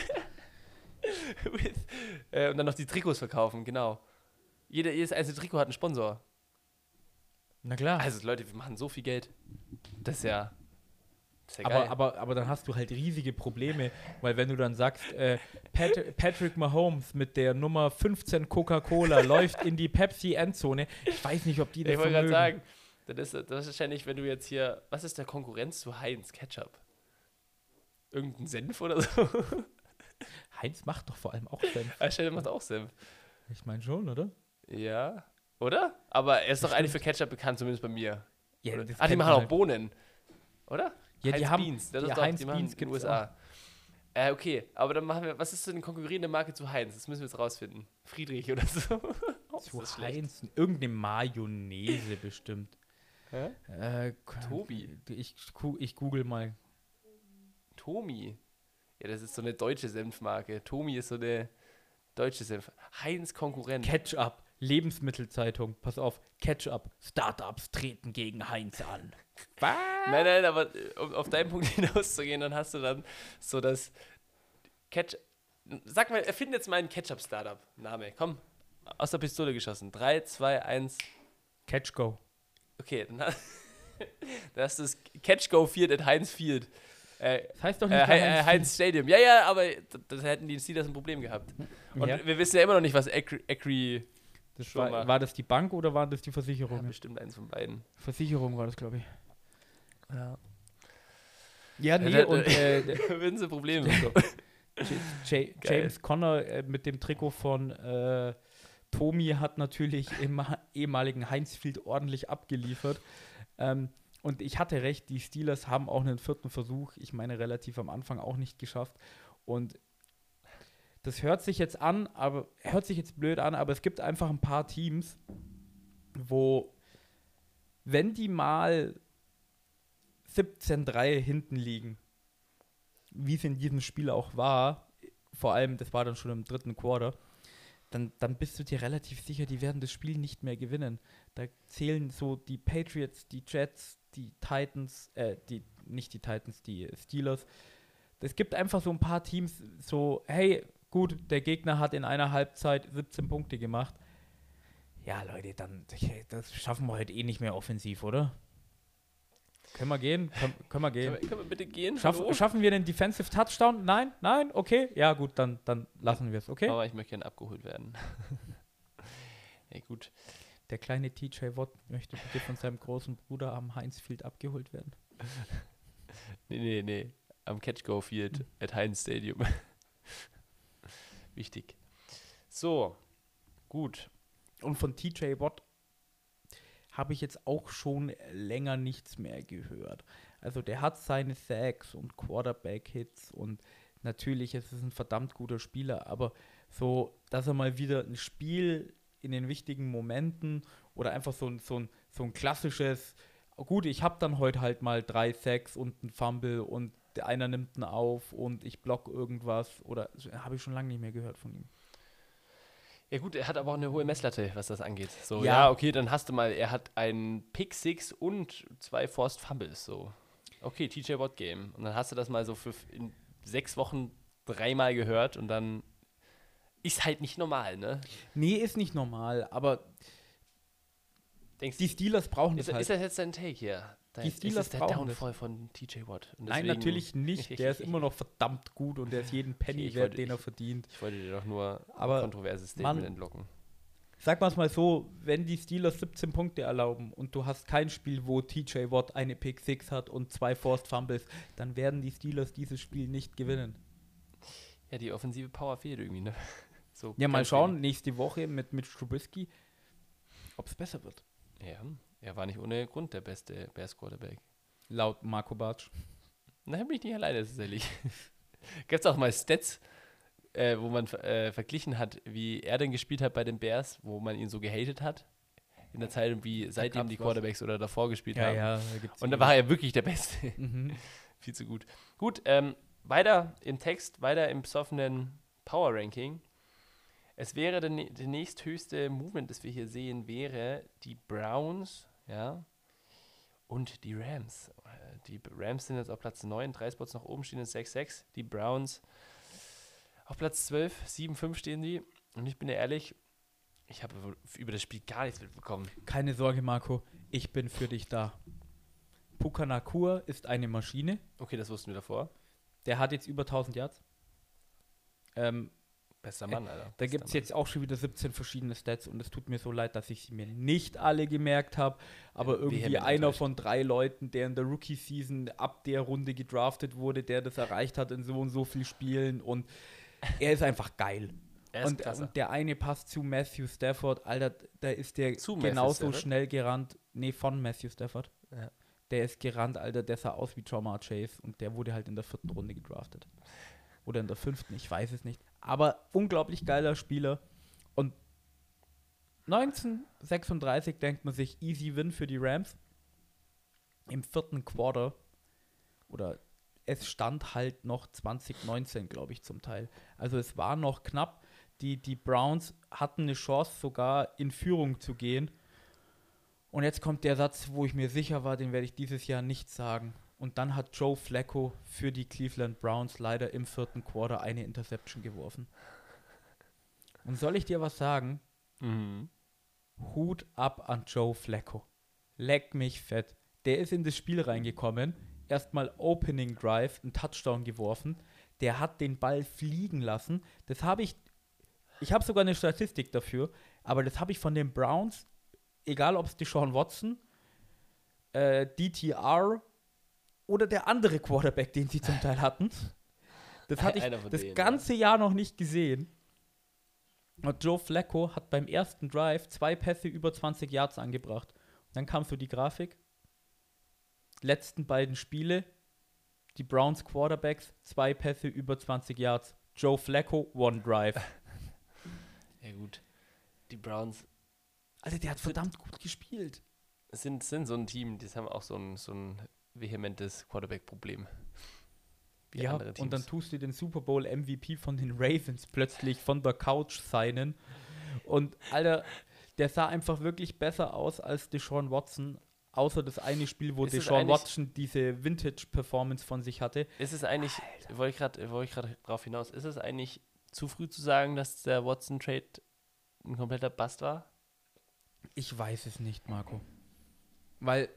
With, äh, und dann noch die Trikots verkaufen, genau. Jeder, jedes einzelne Trikot hat einen Sponsor. Na klar. Also Leute, wir machen so viel Geld. Das ist ja, das ist ja aber, geil. aber, aber dann hast du halt riesige Probleme, weil wenn du dann sagst, äh, Pat Patrick Mahomes mit der Nummer fünfzehn Coca-Cola läuft in die Pepsi Endzone, ich weiß nicht, ob die das Ich wollte gerade vermögen. sagen, das ist, das ist wahrscheinlich, wenn du jetzt hier, was ist der Konkurrenz zu Heinz Ketchup? Irgendein Senf oder so? Heinz macht doch vor allem auch Senf. Wahrscheinlich macht auch Senf. Ich meine schon, oder? Ja, oder? Aber er ist doch eigentlich für Ketchup bekannt, zumindest bei mir. Ja, Oder? das Ah, die kennt machen man auch halt. Bohnen, oder? Ja, Heinz die haben, Beans, das die ist doch, Heinz die machen Beans in den gibt's U S A. Äh, okay, aber dann machen wir, was ist so eine konkurrierende Marke zu Heinz? Das müssen wir jetzt rausfinden. Friedrich oder so. Oh, Zu ist das schlecht. Heinz, irgendeine Mayonnaise bestimmt. Hä? Äh, Tobi. Ich, gu- ich google mal. Tomi. Ja, das ist so eine deutsche Senfmarke. Tomi ist so eine deutsche Senf. Heinz Konkurrent. Ketchup, Lebensmittelzeitung, pass auf, Ketchup, Startups treten gegen Heinz an. Was? Nein, nein, aber äh, um auf deinen Punkt hinauszugehen, dann hast du dann so das Ketchup. Sag mal, erfinde jetzt mal einen Ketchup-Startup-Name. Komm, aus der Pistole geschossen. drei, zwei, eins. Catch-Go. Okay, dann, ha- dann hast du das Catch-Go Field at Heinz Field. Äh, Das heißt doch nicht äh, mehr Heinz, Heinz Stadium. Ja, ja, aber d- das hätten die Steelers ein Problem gehabt. Und Ja. wir wissen ja immer noch nicht, was Acri, Acri Das Schon war, mal. war das die Bank oder waren das die ja, Versicherungen? bestimmt eins von beiden. Versicherung war das, glaube ich. Ja. Ja, nee, nee, und äh, Da würden sie Probleme bekommen. J- Geil. James Conner äh, mit dem Trikot von äh, Tomi hat natürlich im ha- ehemaligen Heinz Field ordentlich abgeliefert. Ähm, und ich hatte recht, die Steelers haben auch einen vierten Versuch, ich meine relativ am Anfang auch nicht geschafft. Und das hört sich jetzt an, aber hört sich jetzt blöd an, aber es gibt einfach ein paar Teams, wo, wenn die mal siebzehn drei hinten liegen, wie es in diesem Spiel auch war, vor allem, das war dann schon im dritten Quarter, dann, dann bist du dir relativ sicher, die werden das Spiel nicht mehr gewinnen. Da zählen so die Patriots, die Jets, die Titans, äh, die, nicht die Titans, die Steelers. Es gibt einfach so ein paar Teams, so, hey, gut, der Gegner hat in einer Halbzeit siebzehn Punkte gemacht. Ja, Leute, dann, das schaffen wir heute eh nicht mehr offensiv, oder? Können wir gehen? Können, können wir gehen? Können wir, können wir bitte gehen? Schaff, Hallo? schaffen wir den Defensive Touchdown? Nein? Nein? Okay. Ja, gut, dann, dann lassen wir es, okay? Aber ich möchte gerne abgeholt werden. Ja, gut. Der kleine T J Watt möchte bitte von seinem großen Bruder am Heinz Field abgeholt werden. Nee, nee, nee. Am Catch-Go Field at Heinz Stadium. Wichtig. So, gut. Und von T J Watt habe ich jetzt auch schon länger nichts mehr gehört. Also der hat seine Sacks und Quarterback-Hits und natürlich ist es ein verdammt guter Spieler, aber so, dass er mal wieder ein Spiel in den wichtigen Momenten oder einfach so ein, so ein, so ein klassisches, gut, ich habe dann heute halt mal drei Sacks und einen Fumble und der einer nimmt ihn auf und ich block irgendwas oder habe ich schon lange nicht mehr gehört von ihm. Ja gut, er hat aber auch eine hohe Messlatte, was das angeht. So, Ja. ja, okay, dann hast du mal, er hat einen Pick Six und zwei Forced Fumbles, so. Okay, T J Watt Game. Und dann hast du das mal so für in sechs Wochen dreimal gehört und dann ist halt nicht normal, ne? Nee, ist nicht normal, aber Denkst die Steelers brauchen ist, das halt. ist das jetzt dein Take hier? Dein, Die Steelers ist das der brauchen Downfall von T J Watt? Und Nein, deswegen- natürlich nicht. Der ist immer noch verdammt gut und der ist jeden Penny Okay, ich wert, wollte- den er ich- verdient. Ich wollte dir doch nur Aber, ein kontroverses Statement Mann, entlocken. Sag mal es mal so, wenn die Steelers siebzehn Punkte erlauben und du hast kein Spiel, wo T J Watt eine Pick six hat und zwei Forced Fumbles, dann werden die Steelers dieses Spiel nicht gewinnen. Ja, die offensive Power fehlt irgendwie, ne? So Ja, mal ganz schauen, nächste Woche mit Mitch Trubisky, ob es besser wird. wenig. Ja, er war nicht ohne Grund der beste Bears Quarterback. Laut Marco Bartsch. Na, bin ich nicht alleine, tatsächlich. Gab es auch mal Stats, äh, wo man äh, verglichen hat, wie er denn gespielt hat bei den Bears, wo man ihn so gehatet hat? In der Zeit und wie seitdem gab's die was. Quarterbacks oder davor gespielt haben. da gibt's Und da war er wirklich der Beste. Mhm. Viel zu gut. Gut, ähm, weiter im Text, weiter im besoffenen Power Ranking. Es wäre der, nä- der nächsthöchste Movement, das wir hier sehen, wäre die Browns, ja, und die Rams. Äh, Die Rams sind jetzt auf Platz neun, drei Spots nach oben stehen in sechs sechs. Die Browns auf Platz zwölf, sieben fünf stehen die. Und ich bin dir ehrlich, ich habe über das Spiel gar nichts mitbekommen. Keine Sorge, Marco, ich bin für dich da. Puka Nacua ist eine Maschine. Okay, das wussten wir davor. Der hat jetzt über tausend Yards. Ähm, Bester Mann, Alter. Da Bester gibt es Mann. jetzt auch schon wieder siebzehn verschiedene Stats und es tut mir so leid, dass ich sie mir nicht alle gemerkt habe, aber Ja, irgendwie vehement einer enttäuscht. von drei Leuten, der in der Rookie-Season ab der Runde gedraftet wurde, der das erreicht hat in so und so viel Spielen und er ist einfach geil. Er ist Und, klasse. und der eine passt zu Matthew Stafford, Alter, da ist der Zu Matthew genauso Stafford? schnell gerannt, nee, von Matthew Stafford. Ja. Der ist gerannt, Alter, der sah aus wie Jamar Chase und der wurde halt in der vierten Runde gedraftet. Oder in der fünften, ich weiß es nicht. Aber unglaublich geiler Spieler. Und neunzehnhundertsechsunddreißig denkt man sich, easy win für die Rams. Im vierten Quarter, oder es stand halt noch zwanzig neunzehn, glaube ich, zum Teil. Also es war noch knapp. Die, die Browns hatten eine Chance, sogar in Führung zu gehen. Und jetzt kommt der Satz, wo ich mir sicher war, den werde ich dieses Jahr nicht sagen. Und dann hat Joe Flacco für die Cleveland Browns leider im vierten Quarter eine Interception geworfen. Und soll ich dir was sagen? Mhm. Hut ab an Joe Flacco. Leck mich fett. Der ist in das Spiel reingekommen, erstmal Opening Drive, einen Touchdown geworfen. Der hat den Ball fliegen lassen. Das habe ich, ich habe sogar eine Statistik dafür, aber das habe ich von den Browns, egal ob es Deshaun Watson, äh, D T R oder der andere Quarterback, den sie zum Teil hatten. Das hatte ich Einer von das denen, ganze Jahr noch nicht gesehen. Und Joe Flacco hat beim ersten Drive zwei Pässe über zwanzig Yards angebracht. Und dann kam so die Grafik. Letzten beiden Spiele, die Browns Quarterbacks, zwei Pässe über zwanzig Yards. Joe Flacco, one Drive. Ja gut, die Browns Also der hat verdammt gut gespielt. sind, sind so ein Team, die haben auch so ein, so ein vehementes Quarterback-Problem. Wie Ja, andere Teams. und dann tust du den Super Bowl M V P von den Ravens plötzlich von der Couch signen. Und Alter, der sah einfach wirklich besser aus als Deshaun Watson. Außer das eine Spiel, wo Ist es Deshaun eigentlich- Watson diese Vintage-Performance von sich hatte. Ist es eigentlich, wollte ich gerade wollte ich gerade drauf hinaus, ist es eigentlich zu früh zu sagen, dass der Watson-Trade ein kompletter Bust war? Ich weiß es nicht, Marco. Weil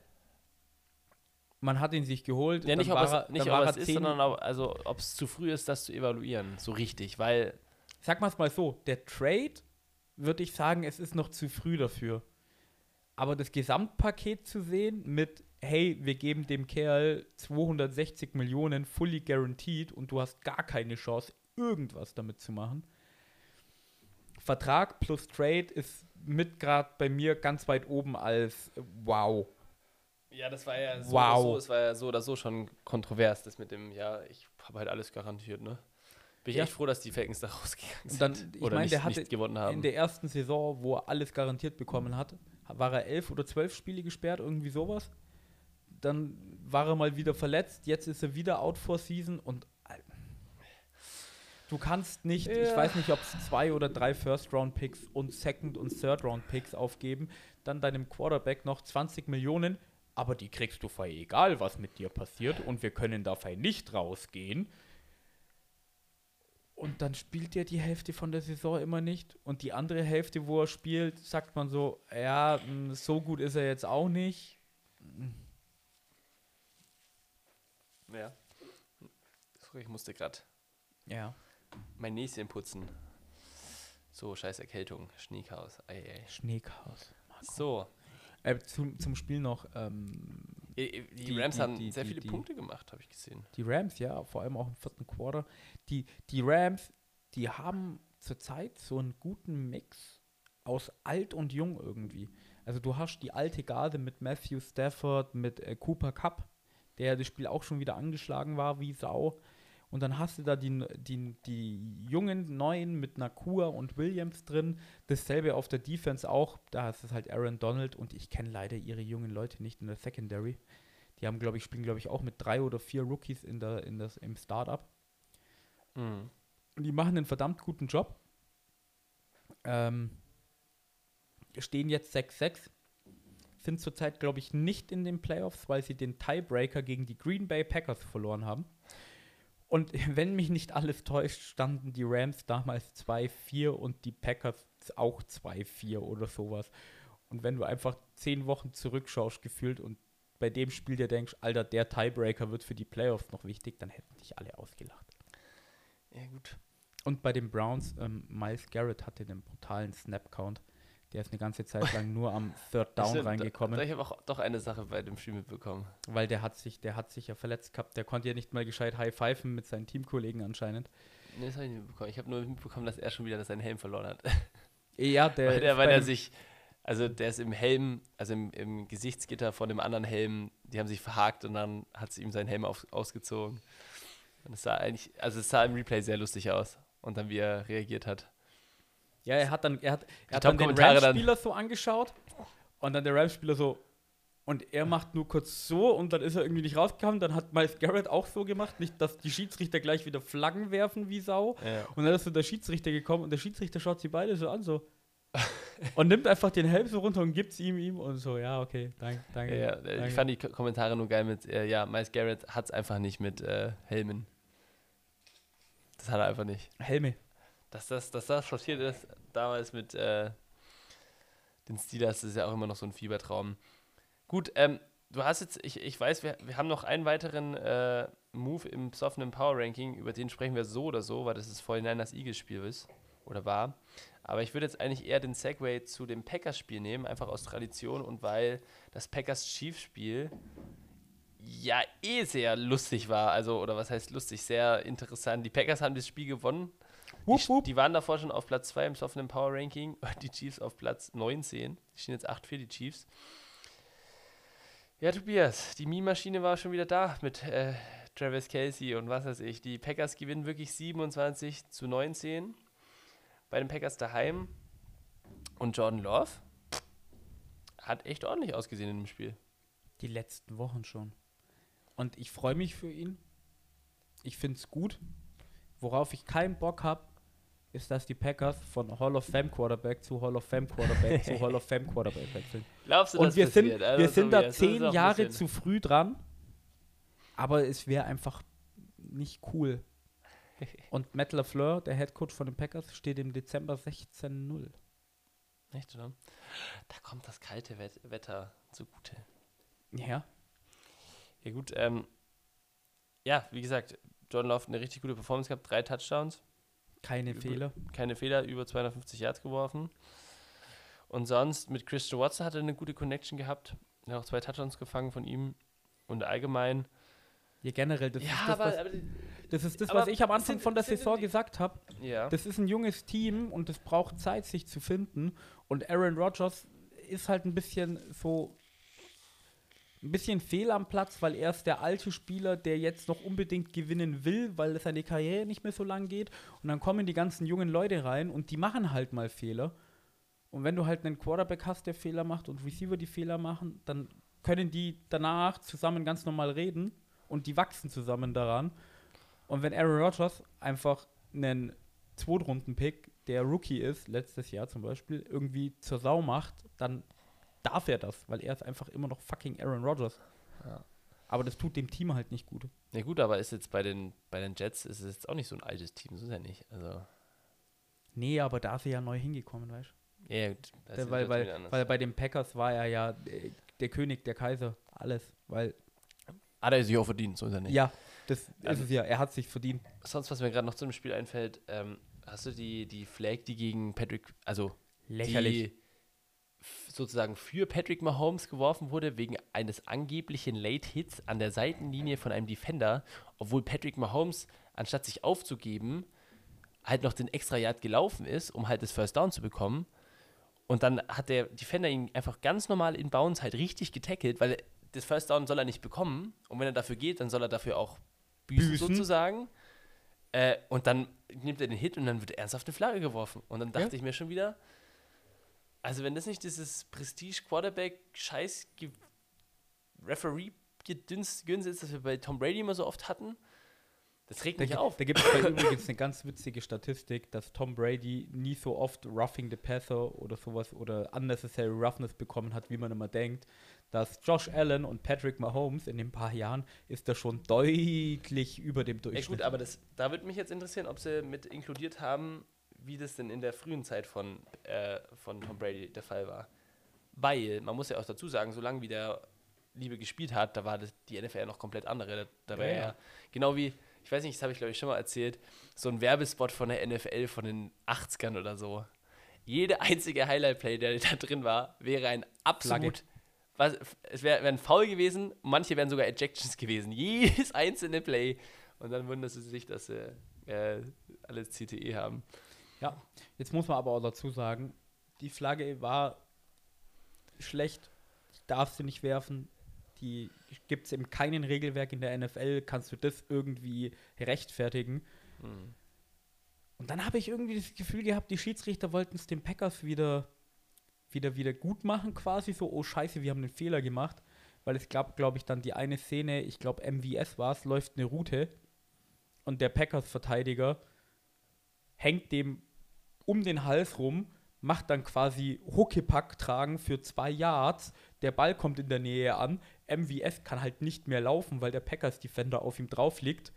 man hat ihn sich geholt. Ja, nicht, dann ob war es, er, nicht, dann ob war es er ist, zehn, sondern ob, also, ob es zu früh ist, das zu evaluieren, so richtig, weil Sag mal es mal so, der Trade, würde ich sagen, es ist noch zu früh dafür. Aber das Gesamtpaket zu sehen mit, hey, wir geben dem Kerl zweihundertsechzig Millionen fully guaranteed und du hast gar keine Chance, irgendwas damit zu machen. Vertrag plus Trade ist mit gerade bei mir ganz weit oben als äh, wow. Ja, das war ja so, Wow. oder so, es war ja so oder so schon kontrovers, das mit dem, ja, ich habe halt alles garantiert, ne? Bin ich Ja. echt froh, dass die Falcons da rausgegangen sind. Und dann, ich oder meine, nicht, der hatte nicht gewonnen haben. in der ersten Saison, wo er alles garantiert bekommen hat, war er elf oder zwölf Spiele gesperrt, irgendwie sowas. Dann war er mal wieder verletzt, jetzt ist er wieder out for season und äh, du kannst nicht, Ja. ich weiß nicht, ob es zwei oder drei First-Round-Picks und Second- und Third-Round-Picks aufgeben, dann deinem Quarterback noch zwanzig Millionen, aber die kriegst du für egal, was mit dir passiert und wir können dafür nicht rausgehen. Und dann spielt er die Hälfte von der Saison immer nicht. Und die andere Hälfte, wo er spielt, sagt man so, ja, mh, so gut ist er jetzt auch nicht. Ja. Sorry, ich musste gerade Ja. mein Näschen putzen. So, scheiß Erkältung, Schneechaos. Ei, ei. Schneechaos. So, Äh, zum, zum Spiel noch, ähm, die, die, Die- Rams die- haben die- sehr die- viele die- Punkte gemacht, habe ich gesehen. die Rams, ja, vor allem auch im vierten Quarter. Die, die Rams, die haben zurzeit so einen guten Mix aus alt und jung irgendwie. Also du hast die alte Garde mit Matthew Stafford, mit äh, Cooper Kupp, der das Spiel auch schon wieder angeschlagen war wie Sau. Und dann hast du da die, die, die jungen Neuen mit Nakua und Williams drin. Dasselbe auf der Defense auch. Da ist es halt Aaron Donald und ich kenne leider ihre jungen Leute nicht in der Secondary. Die haben, glaube ich, spielen, glaube ich, auch mit drei oder vier Rookies in der, in das, im Startup. Mhm. Und die machen einen verdammt guten Job. Ähm, stehen jetzt sechs sechs. Sind zurzeit, glaube ich, nicht in den Playoffs, weil sie den Tiebreaker gegen die Green Bay Packers verloren haben. Und wenn mich nicht alles täuscht, standen die Rams damals zwei vier und die Packers auch zwei vier oder sowas. Und wenn du einfach zehn Wochen zurückschaust, gefühlt, und bei dem Spiel dir denkst, Alter, der Tiebreaker wird für die Playoffs noch wichtig, dann hätten dich alle ausgelacht. Ja, gut. Und bei den Browns, ähm, Myles Garrett hatte den brutalen Snap-Count. Der ist eine ganze Zeit lang nur am Third Down Stimmt, reingekommen. Da, ich habe auch doch eine Sache bei dem Spiel mitbekommen. Weil der hat sich, der hat sich ja verletzt gehabt. Der konnte ja nicht mal gescheit high-pfeifen mit seinen Teamkollegen anscheinend. Nee, das habe ich nicht mitbekommen. Ich habe nur mitbekommen, dass er schon wieder seinen Helm verloren hat. Ja, der, weil der, ist weil beim- er sich, also der ist im Helm, also im, im Gesichtsgitter von dem anderen Helm, die haben sich verhakt und dann hat sie ihm seinen Helm auf, ausgezogen. Und es sah eigentlich, also es sah im Replay sehr lustig aus. Und dann, wie er reagiert hat. Ja, er hat dann, er hat, er hat top dann den Kommentare dann- Rams-Spieler so angeschaut und dann der Rams-Spieler so, und er macht nur kurz so und dann ist er irgendwie nicht rausgekommen. Dann hat Myles Garrett auch so gemacht, nicht, dass die Schiedsrichter gleich wieder Flaggen werfen wie Sau. Ja. Und dann ist so der Schiedsrichter gekommen und der Schiedsrichter schaut sie beide so an, so. Und nimmt einfach den Helm so runter und gibt es ihm ihm und so, ja, okay, danke, danke. Ja, ja, danke. ich fand die Ko- Kommentare nur geil mit, äh, ja, Myles Garrett hat es einfach nicht mit äh, Helmen. Das hat er einfach nicht. Helme. Dass das, dass das passiert ist, damals mit äh, den Steelers, das ist ja auch immer noch so ein Fiebertraum. Gut, ähm, du hast jetzt, ich, ich weiß, wir, wir haben noch einen weiteren äh, Move im besoffenen Power Ranking, über den sprechen wir so oder so, weil das das forty-niners Eagles Spiel ist oder war. Aber ich würde jetzt eigentlich eher den Segway zu dem Packers-Spiel nehmen, einfach aus Tradition und weil das Packers-Chiefs-Spiel ja eh sehr lustig war, also, oder was heißt lustig, sehr interessant. Die Packers haben das Spiel gewonnen. Wupp, Die, wupp. die waren davor schon auf Platz zwei im soffenen Power Ranking, die Chiefs auf Platz neunzehn. Die stehen jetzt acht für die Chiefs. Ja, Tobias, die Meme-Maschine war schon wieder da mit äh, Travis Kelce und was weiß ich. Die Packers gewinnen wirklich siebenundzwanzig zu neunzehn bei den Packers daheim. Und Jordan Love hat echt ordentlich ausgesehen in dem Spiel. Die letzten Wochen schon. Und ich freue mich für ihn. Ich finde es gut. Worauf ich keinen Bock habe, ist, dass die Packers von Hall of Fame Quarterback zu Hall of Fame Quarterback zu Hall of Fame Quarterback wechseln. Glaubst du, Und das wir sind, passiert? Also, wir sind da Tobias, das ist zehn auch ein Jahre bisschen- zu früh dran, aber es wäre einfach nicht cool. Und Matt LaFleur, der Headcoach von den Packers, steht im Dezember sechzehn null. Echt, oder? Da kommt das kalte Wet- Wetter zugute. Ja. Ja gut, ähm, ja, wie gesagt, Jordan Love eine richtig gute Performance gehabt, drei Touchdowns, Keine Über- Fehler. keine Fehler, über zweihundertfünfzig Yards geworfen. Und sonst mit Christian Watson hat er eine gute Connection gehabt, er hat auch zwei Touchdowns gefangen von ihm und allgemein. Ja, generell, das Ja, ist das, aber, was, aber Das ist das, Aber was ich am Anfang sind- von der sind Saison die- gesagt habe. Ja. Das ist ein junges Team und es braucht Zeit, sich zu finden. Und Aaron Rodgers ist halt ein bisschen so ein bisschen fehl am Platz, weil er ist der alte Spieler, der jetzt noch unbedingt gewinnen will, weil seine Karriere nicht mehr so lang geht. Und dann kommen die ganzen jungen Leute rein und die machen halt mal Fehler. Und wenn du halt einen Quarterback hast, der Fehler macht und Receiver, die Fehler machen, dann können die danach zusammen ganz normal reden und die wachsen zusammen daran. Und wenn Aaron Rodgers einfach einen Zweitrunden-Pick, der Rookie ist, letztes Jahr zum Beispiel, irgendwie zur Sau macht, dann darf er das, weil er ist einfach immer noch fucking Aaron Rodgers. Ja. Aber das tut dem Team halt nicht gut. Ja gut, aber ist jetzt bei den, bei den Jets ist es jetzt auch nicht so ein altes Team, so ist ja nicht. Also, Nee, aber da ist er ja neu hingekommen, weißt du? ja, gut, das Der- ist Weil, natürlich weil, wieder anders. weil bei den Packers war er ja äh, der König, der Kaiser, alles. Weil, Hat er sich auch verdient, so ist er nicht. ja, das Also- ist es ja. Er hat sich verdient. Sonst, was mir gerade noch zu dem Spiel einfällt, ähm, hast du die, die Flag, die gegen Patrick, also Lächerlich. die f- sozusagen für Patrick Mahomes geworfen wurde, wegen eines angeblichen Late-Hits an der Seitenlinie von einem Defender, obwohl Patrick Mahomes, anstatt sich aufzugeben, halt noch den extra Yard gelaufen ist, um halt das First Down zu bekommen. Und dann hat der Defender ihn einfach ganz normal in Bounds halt richtig getackelt, weil das First Down soll er nicht bekommen. Und wenn er dafür geht, dann soll er dafür auch büßen, Büßen. sozusagen. Äh, und dann nimmt er den Hit und dann wird er ernsthaft eine Flagge geworfen. Und dann dachte Ja. ich mir schon wieder, also wenn das nicht dieses Prestige-Quarterback-Scheiß Referee-Gedöns ist, das wir bei Tom Brady immer so oft hatten, das regt Da, mich gi- auf. da gibt es übrigens eine ganz witzige Statistik, dass Tom Brady nie so oft Roughing the Passer oder sowas oder unnecessary Roughness bekommen hat, wie man immer denkt. Dass Josh Allen und Patrick Mahomes in den paar Jahren ist er schon deutlich über dem Ja Durchschnitt. gut, aber das, da würde mich jetzt interessieren, ob sie mit inkludiert haben, wie das denn in der frühen Zeit von, äh, von Tom Brady der Fall war. Weil, man muss ja auch dazu sagen, solange wie der Liebe gespielt hat, da war das, die N F L ja noch komplett andere. Da, da war Ja, ja, ja. genau wie, ich weiß nicht, das habe ich glaube ich schon mal erzählt, so ein Werbespot von der N F L von den achtzigern oder so. Jede einzige Highlight-Play, der da drin war, wäre ein absolut, was, es wäre wär ein Foul gewesen, manche wären sogar Ejections gewesen. Jedes einzelne Play. Und dann wundern sie sich, dass sie äh, alle C T E haben. Ja, jetzt muss man aber auch dazu sagen, die Flagge war schlecht, die darfst du nicht werfen, die gibt es in keinem Regelwerk in der N F L, kannst du das irgendwie rechtfertigen. Hm. Und dann habe ich irgendwie das Gefühl gehabt, die Schiedsrichter wollten es den Packers wieder, wieder, wieder gut machen quasi, so, oh scheiße, wir haben einen Fehler gemacht, weil es gab, glaube ich, dann die eine Szene, ich glaube M V S war es, läuft eine Route und der Packers-Verteidiger hängt dem um den Hals rum, macht dann quasi Huckepack tragen für zwei Yards, der Ball kommt in der Nähe an, M V S kann halt nicht mehr laufen, weil der Packers-Defender auf ihm drauf liegt.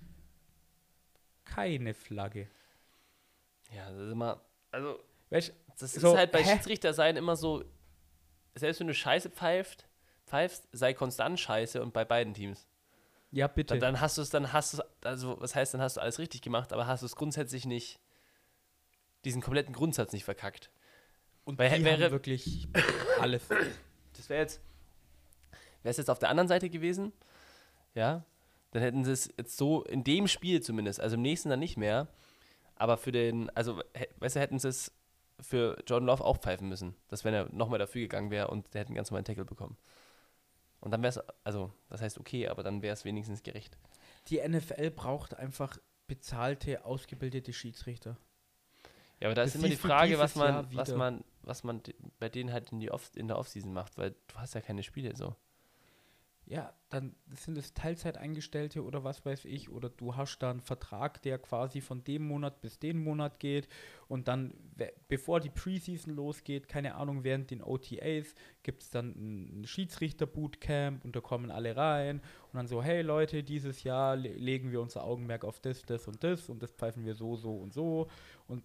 Keine Flagge. Ja, das ist immer, also, Weißt, das ist So, halt bei hä? Schiedsrichter sein immer so, selbst wenn du Scheiße pfeift, pfeifst, sei konstant Scheiße und bei beiden Teams. ja, bitte. Dann, dann hast du es, dann hast du es, also was heißt, dann hast du alles richtig gemacht, aber hast du es grundsätzlich nicht, diesen kompletten Grundsatz nicht verkackt. Und weil die wäre- haben wirklich alles. Das wäre jetzt, wäre es jetzt auf der anderen Seite gewesen, ja, dann hätten sie es jetzt so, in dem Spiel zumindest, also im nächsten dann nicht mehr, aber für den, also, hä- weißt du, hätten sie es für Jordan Love auch pfeifen müssen, dass wenn er nochmal dafür gegangen wäre und der hätte einen ganz normalen Tackle bekommen. Und dann wäre es, also, das heißt okay, aber dann wäre es wenigstens gerecht. Die N F L braucht einfach bezahlte, ausgebildete Schiedsrichter. Ja, aber da Das ist immer die siehst du Frage, was dieses man, Jahr was wieder. man, was man d- bei denen halt in, die Off, in der Offseason macht, weil du hast ja keine Spiele so. Ja, dann sind es Teilzeiteingestellte oder was weiß ich, oder du hast da einen Vertrag, der quasi von dem Monat bis den Monat geht und dann, we- bevor die Preseason losgeht, keine Ahnung, während den O T As gibt es dann ein, ein Schiedsrichter-Bootcamp und da kommen alle rein und dann so, hey Leute, dieses Jahr le legen wir unser Augenmerk auf das, das und das und das pfeifen wir so, so und so und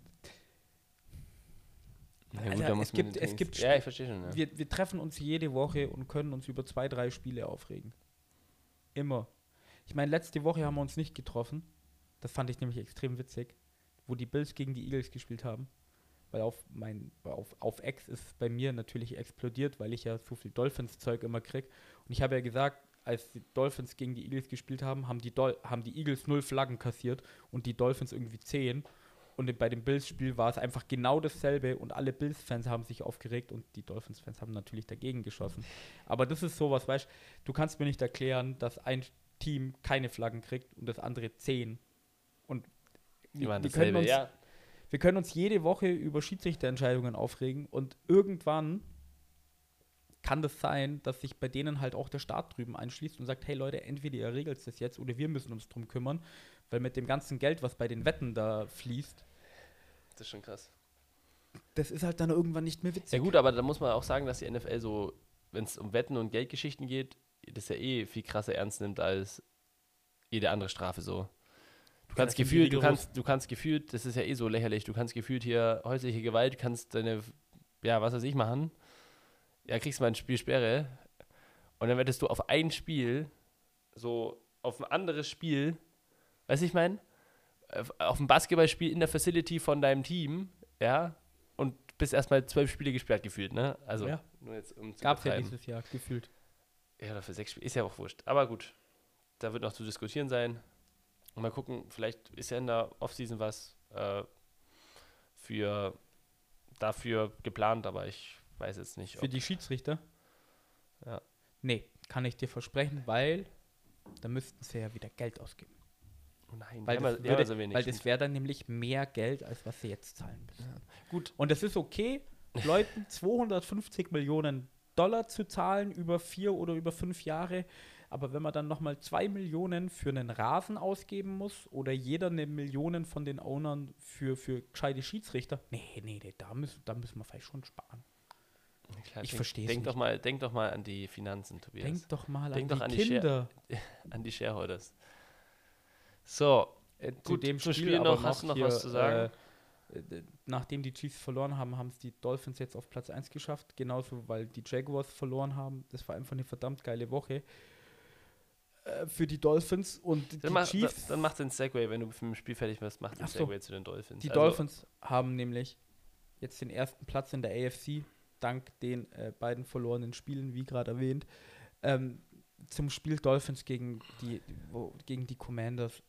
Ja, Alter, es gibt- den es Dings- gibt Ja, ich verstehe schon, ja. wir, wir treffen uns jede Woche und können uns über zwei, drei Spiele aufregen. Immer. Ich meine, letzte Woche haben wir uns nicht getroffen. Das fand ich nämlich extrem witzig, wo die Bills gegen die Eagles gespielt haben. Weil auf mein, auf, auf X ist bei mir natürlich explodiert, weil ich ja so viel Dolphins-Zeug immer krieg. Und ich habe ja gesagt, als die Dolphins gegen die Eagles gespielt haben, haben die, Dol- haben die Eagles null Flaggen kassiert und die Dolphins irgendwie zehn. Und bei dem Bills-Spiel war es einfach genau dasselbe und alle Bills-Fans haben sich aufgeregt und die Dolphins-Fans haben natürlich dagegen geschossen. Aber das ist sowas, weißt du, kannst mir nicht erklären, dass ein Team keine Flaggen kriegt und das andere zehn. Und wir, wir, können uns, ja. wir können uns jede Woche über Schiedsrichterentscheidungen aufregen und irgendwann kann das sein, dass sich bei denen halt auch der Staat drüben einschließt und sagt, hey Leute, entweder ihr regelt das jetzt oder wir müssen uns drum kümmern, weil mit dem ganzen Geld, was bei den Wetten da fließt, das ist schon krass. das ist halt dann irgendwann nicht mehr witzig. Ja gut, aber da muss man auch sagen, dass die N F L so, wenn es um Wetten und Geldgeschichten geht, das ja eh viel krasser ernst nimmt als jede andere Strafe so. Du kannst gefühlt, du kannst, du kannst gefühlt, das ist ja eh so lächerlich, du kannst gefühlt hier häusliche Gewalt, kannst deine, ja, was weiß ich machen, ja, kriegst mal ein Spiel Sperre und dann wettest du auf ein Spiel, so auf ein anderes Spiel, weißt du, ich meine, auf ein Basketballspiel in der Facility von deinem Team, ja, und bist erstmal zwölf Spiele gesperrt gefühlt, ne? Also, ja. nur jetzt um zu Gab's ja betreiben. dieses Jahr, gefühlt. Ja, oder für sechs Spiele, ist ja auch wurscht. Aber gut, da wird noch zu diskutieren sein. Und mal gucken, vielleicht ist ja in der Offseason was äh, für dafür geplant, aber ich weiß jetzt nicht. Für die Schiedsrichter? Ja. Nee, kann ich dir versprechen, weil da müssten sie ja wieder Geld ausgeben. Oh nein, Weil die das, haben wir- die würde, haben wir so wenig. weil das wäre dann nämlich mehr Geld, als was sie jetzt zahlen müssen. Ja. Gut. Und es ist okay, Leuten zweihundertfünfzig Millionen Dollar zu zahlen über vier oder über fünf Jahre. Aber wenn man dann nochmal zwei Millionen für einen Rasen ausgeben muss oder jeder eine Million von den Ownern für, für gescheite Schiedsrichter, nee, nee, nee, da müssen, da müssen wir vielleicht schon sparen. Ja, klar, Ich denk- verstehe es denk nicht. doch mal, Denk doch mal an die Finanzen, Tobias. Denk doch mal Denk an doch die an die Kinder. an die Shareholders. So, Äh, zu Gut, dem zum Spiel, Spiel aber noch, hast du noch hier, was zu sagen? Äh, äh, nachdem die Chiefs verloren haben, haben es die Dolphins jetzt auf Platz eins geschafft. Genauso, weil die Jaguars verloren haben. Das war einfach eine verdammt geile Woche äh, für die Dolphins. Und dann, die mach, Chiefs, dann, dann mach den Segway, wenn du mit dem Spiel fertig bist, mach den Ach so. Segway zu den Dolphins. die Also, Dolphins haben nämlich jetzt den ersten Platz in der A F C, dank den äh, beiden verlorenen Spielen, wie gerade erwähnt, ähm, zum Spiel Dolphins gegen die, wo, gegen die Commanders.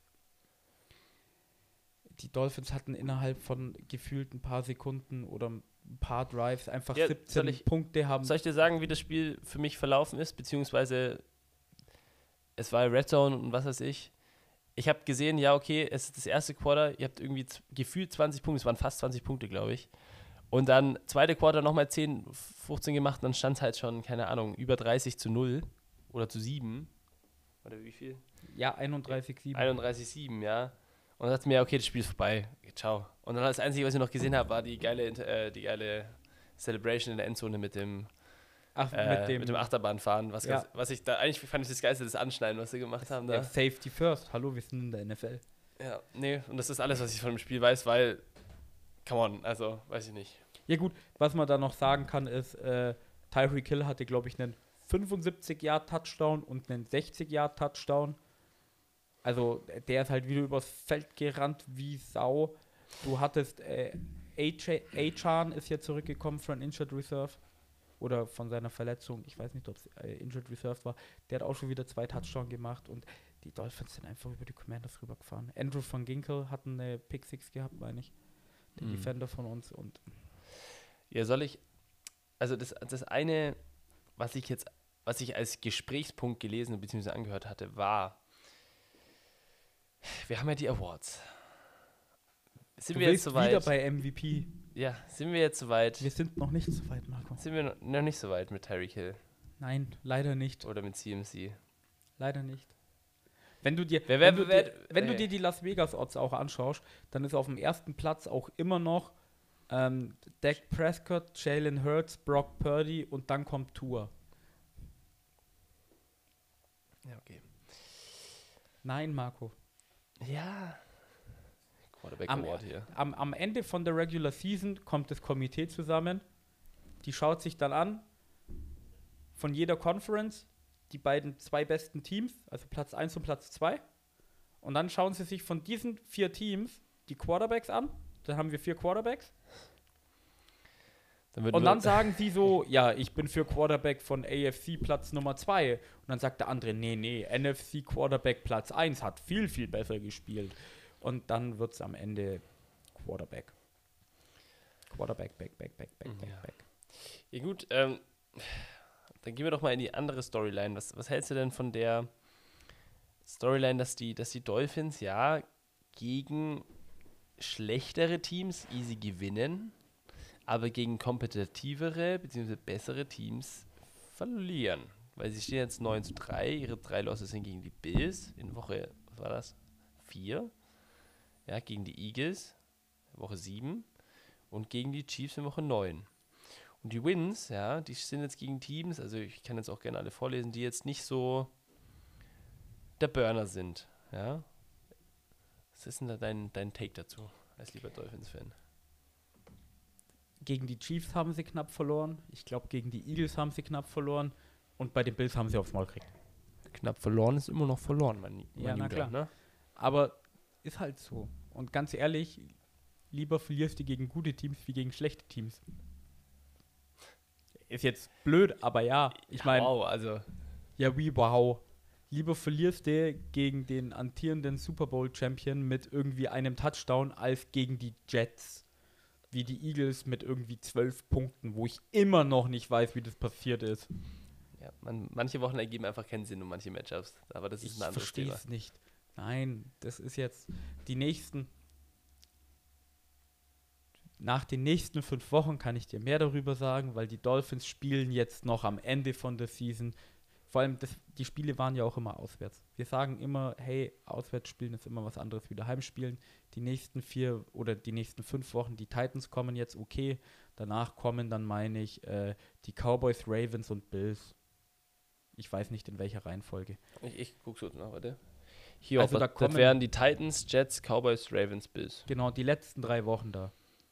Die Dolphins hatten innerhalb von gefühlt ein paar Sekunden oder ein paar Drives einfach Ja, siebzehn soll ich- Punkte haben. Soll ich dir sagen, wie das Spiel für mich verlaufen ist, beziehungsweise es war Red Zone und was weiß ich. Ich habe gesehen, ja, okay, es ist das erste Quarter, ihr habt irgendwie z- gefühlt zwanzig Punkte, es waren fast zwanzig Punkte, glaube ich. Und dann zweite Quarter nochmal zehn, fünfzehn gemacht, dann stand es halt schon, keine Ahnung, über dreißig zu null oder zu sieben. Oder wie viel? Ja, einunddreißig sieben. einunddreißig sieben, ja. Und dann dachte ich mir, okay, das Spiel ist vorbei. Okay, ciao. Und dann das Einzige, was ich noch gesehen habe, war die geile, äh, die geile Celebration in der Endzone mit dem, Ach, äh, mit dem, mit dem Achterbahnfahren. Was, Ja. ganz, was ich da, eigentlich fand ich das Geilste, das Anschneiden, was sie gemacht haben da. ja, Safety First. Hallo, wir sind in der N F L. Ja, nee, und das ist alles, was ich von dem Spiel weiß, weil, come on, also, weiß ich nicht. Ja gut, was man da noch sagen kann, ist, äh, Tyreek Hill hatte, glaube ich, einen fünfundsiebzig Yard Touchdown und einen sechzig Yard Touchdown. Also der ist halt wieder übers Feld gerannt wie Sau. Du hattest äh, A-Chan ist ja zurückgekommen von Injured Reserve oder von seiner Verletzung. Ich weiß nicht, ob es äh, Injured Reserve war. Der hat auch schon wieder zwei Touchdowns gemacht und die Dolphins sind einfach über die Commanders rübergefahren. Andrew van Ginkel hat eine Pick Six gehabt, meine ich. Der Mhm. Defender von uns und Ja, soll ich, also das, das eine, was ich jetzt, was ich als Gesprächspunkt gelesen bzw. angehört hatte, war, wir haben ja die Awards. Sind du wir jetzt willst soweit? wieder bei M V P. Ja, sind wir jetzt soweit? Wir sind noch nicht so weit, Marco. Sind wir noch, noch nicht so weit mit Tyreek Hill Nein, leider nicht. oder mit C M C? Leider nicht. Wenn du dir, Wer- wer- wenn du wer- dir, wenn du äh. dir die Las Vegas Odds auch anschaust, dann ist auf dem ersten Platz auch immer noch ähm, Dak Prescott, Jalen Hurts, Brock Purdy und dann kommt Tua. Ja, okay. Nein, Marco. Ja. Quarterback Am, Award hier. am, am Ende von der Regular Season kommt das Komitee zusammen. Die schaut sich dann an, von jeder Conference, die beiden zwei besten Teams, also Platz eins und Platz zwei. Und dann schauen sie sich von diesen vier Teams die Quarterbacks an. Dann haben wir vier Quarterbacks. Dann würden Und wir- dann sagen sie so, ja, ich bin für Quarterback von A F C Platz Nummer zwei. Und dann sagt der andere, nee, nee, N F C Quarterback Platz eins hat viel, viel besser gespielt. Und dann wird es am Ende Quarterback. Quarterback, back, back, back, back, back, Ja. back. Ja gut, ähm, dann gehen wir doch mal in die andere Storyline. Was, was hältst du denn von der Storyline, dass die, dass die Dolphins ja gegen schlechtere Teams easy gewinnen, aber gegen kompetitivere bzw. bessere Teams verlieren? Weil sie stehen jetzt neun zu drei, ihre drei Losses sind gegen die Bills in Woche, was war das? vier. Ja, gegen die Eagles, Woche sieben. Und gegen die Chiefs in Woche neun. Und die Wins, ja, die sind jetzt gegen Teams, also ich kann jetzt auch gerne alle vorlesen, die jetzt nicht so der Burner sind, ja. Was ist denn da dein, dein Take dazu, als lieber Dolphins-Fan? Gegen die Chiefs haben sie knapp verloren. Ich glaube, gegen die Eagles haben sie knapp verloren. Und bei den Bills haben sie aufs Maul gekriegt. Knapp verloren ist immer noch verloren, mein, mein Ja, na Judah, klar. ne? Aber ist halt so. Und ganz ehrlich, lieber verlierst du gegen gute Teams wie gegen schlechte Teams. Ist jetzt blöd, aber ja. Ich meine, wow, also ja, wie wow. Lieber verlierst du gegen den amtierenden Super Bowl Champion mit irgendwie einem Touchdown als gegen die Jets. Wie die Eagles mit irgendwie zwölf Punkten, wo ich immer noch nicht weiß, wie das passiert ist. ja, man, manche Wochen ergeben einfach keinen Sinn und manche Matchups, aber das ist Ich ein anderes verstehe Thema. es nicht. Nein, das ist jetzt die nächsten. Nach den nächsten fünf Wochen kann ich dir mehr darüber sagen, weil die Dolphins spielen jetzt noch am Ende von der Season. Vor allem, das, die Spiele waren ja auch immer auswärts. Wir sagen immer, hey, auswärts spielen ist immer was anderes wie daheim spielen. Die nächsten vier oder die nächsten fünf Wochen, die Titans kommen jetzt, okay. Danach kommen dann, meine ich, äh, die Cowboys, Ravens und Bills. Ich weiß nicht, in welcher Reihenfolge. Ich, ich guck's kurz nach, warte. Hier, Also also da da kommen- das wären die Titans, Jets, Cowboys, Ravens, Bills. Genau, die letzten drei Wochen da.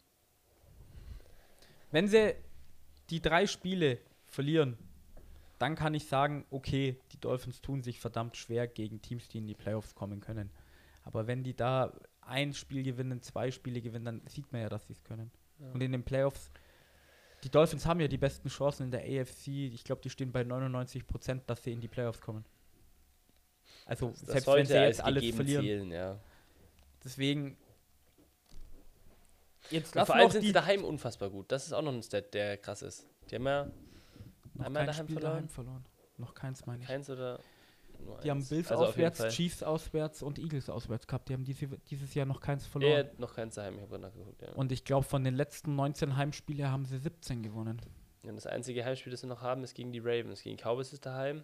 Wenn sie die drei Spiele verlieren, dann kann ich sagen, okay, die Dolphins tun sich verdammt schwer gegen Teams, die in die Playoffs kommen können. Aber wenn die da ein Spiel gewinnen, zwei Spiele gewinnen, dann sieht man ja, dass sie es können. Ja. Und in den Playoffs, die Dolphins haben ja die besten Chancen in der A F C. Ich glaube, die stehen bei neunundneunzig Prozent, dass sie in die Playoffs kommen. Also Das selbst wenn sollte sie jetzt als alles gegeben verlieren. zählen, ja. Deswegen jetzt Und lass vor allem noch sind die sie daheim unfassbar gut. Das ist auch noch ein Stat, der krass ist. Die haben ja noch einmal kein daheim Spiel verloren. daheim verloren. Noch keins, meine ich. Keins oder nur Die haben eins. Bills Also auf jeden auswärts, Fall. Chiefs auswärts und Eagles auswärts gehabt. Die haben diese, dieses Jahr noch keins verloren. Ja, noch keins daheim, ich habe gerade nachgeguckt, ja. Und ich glaube, von den letzten neunzehn Heimspiele haben sie siebzehn gewonnen. Und das einzige Heimspiel, das sie noch haben, ist gegen die Ravens. Gegen die Cowboys ist daheim.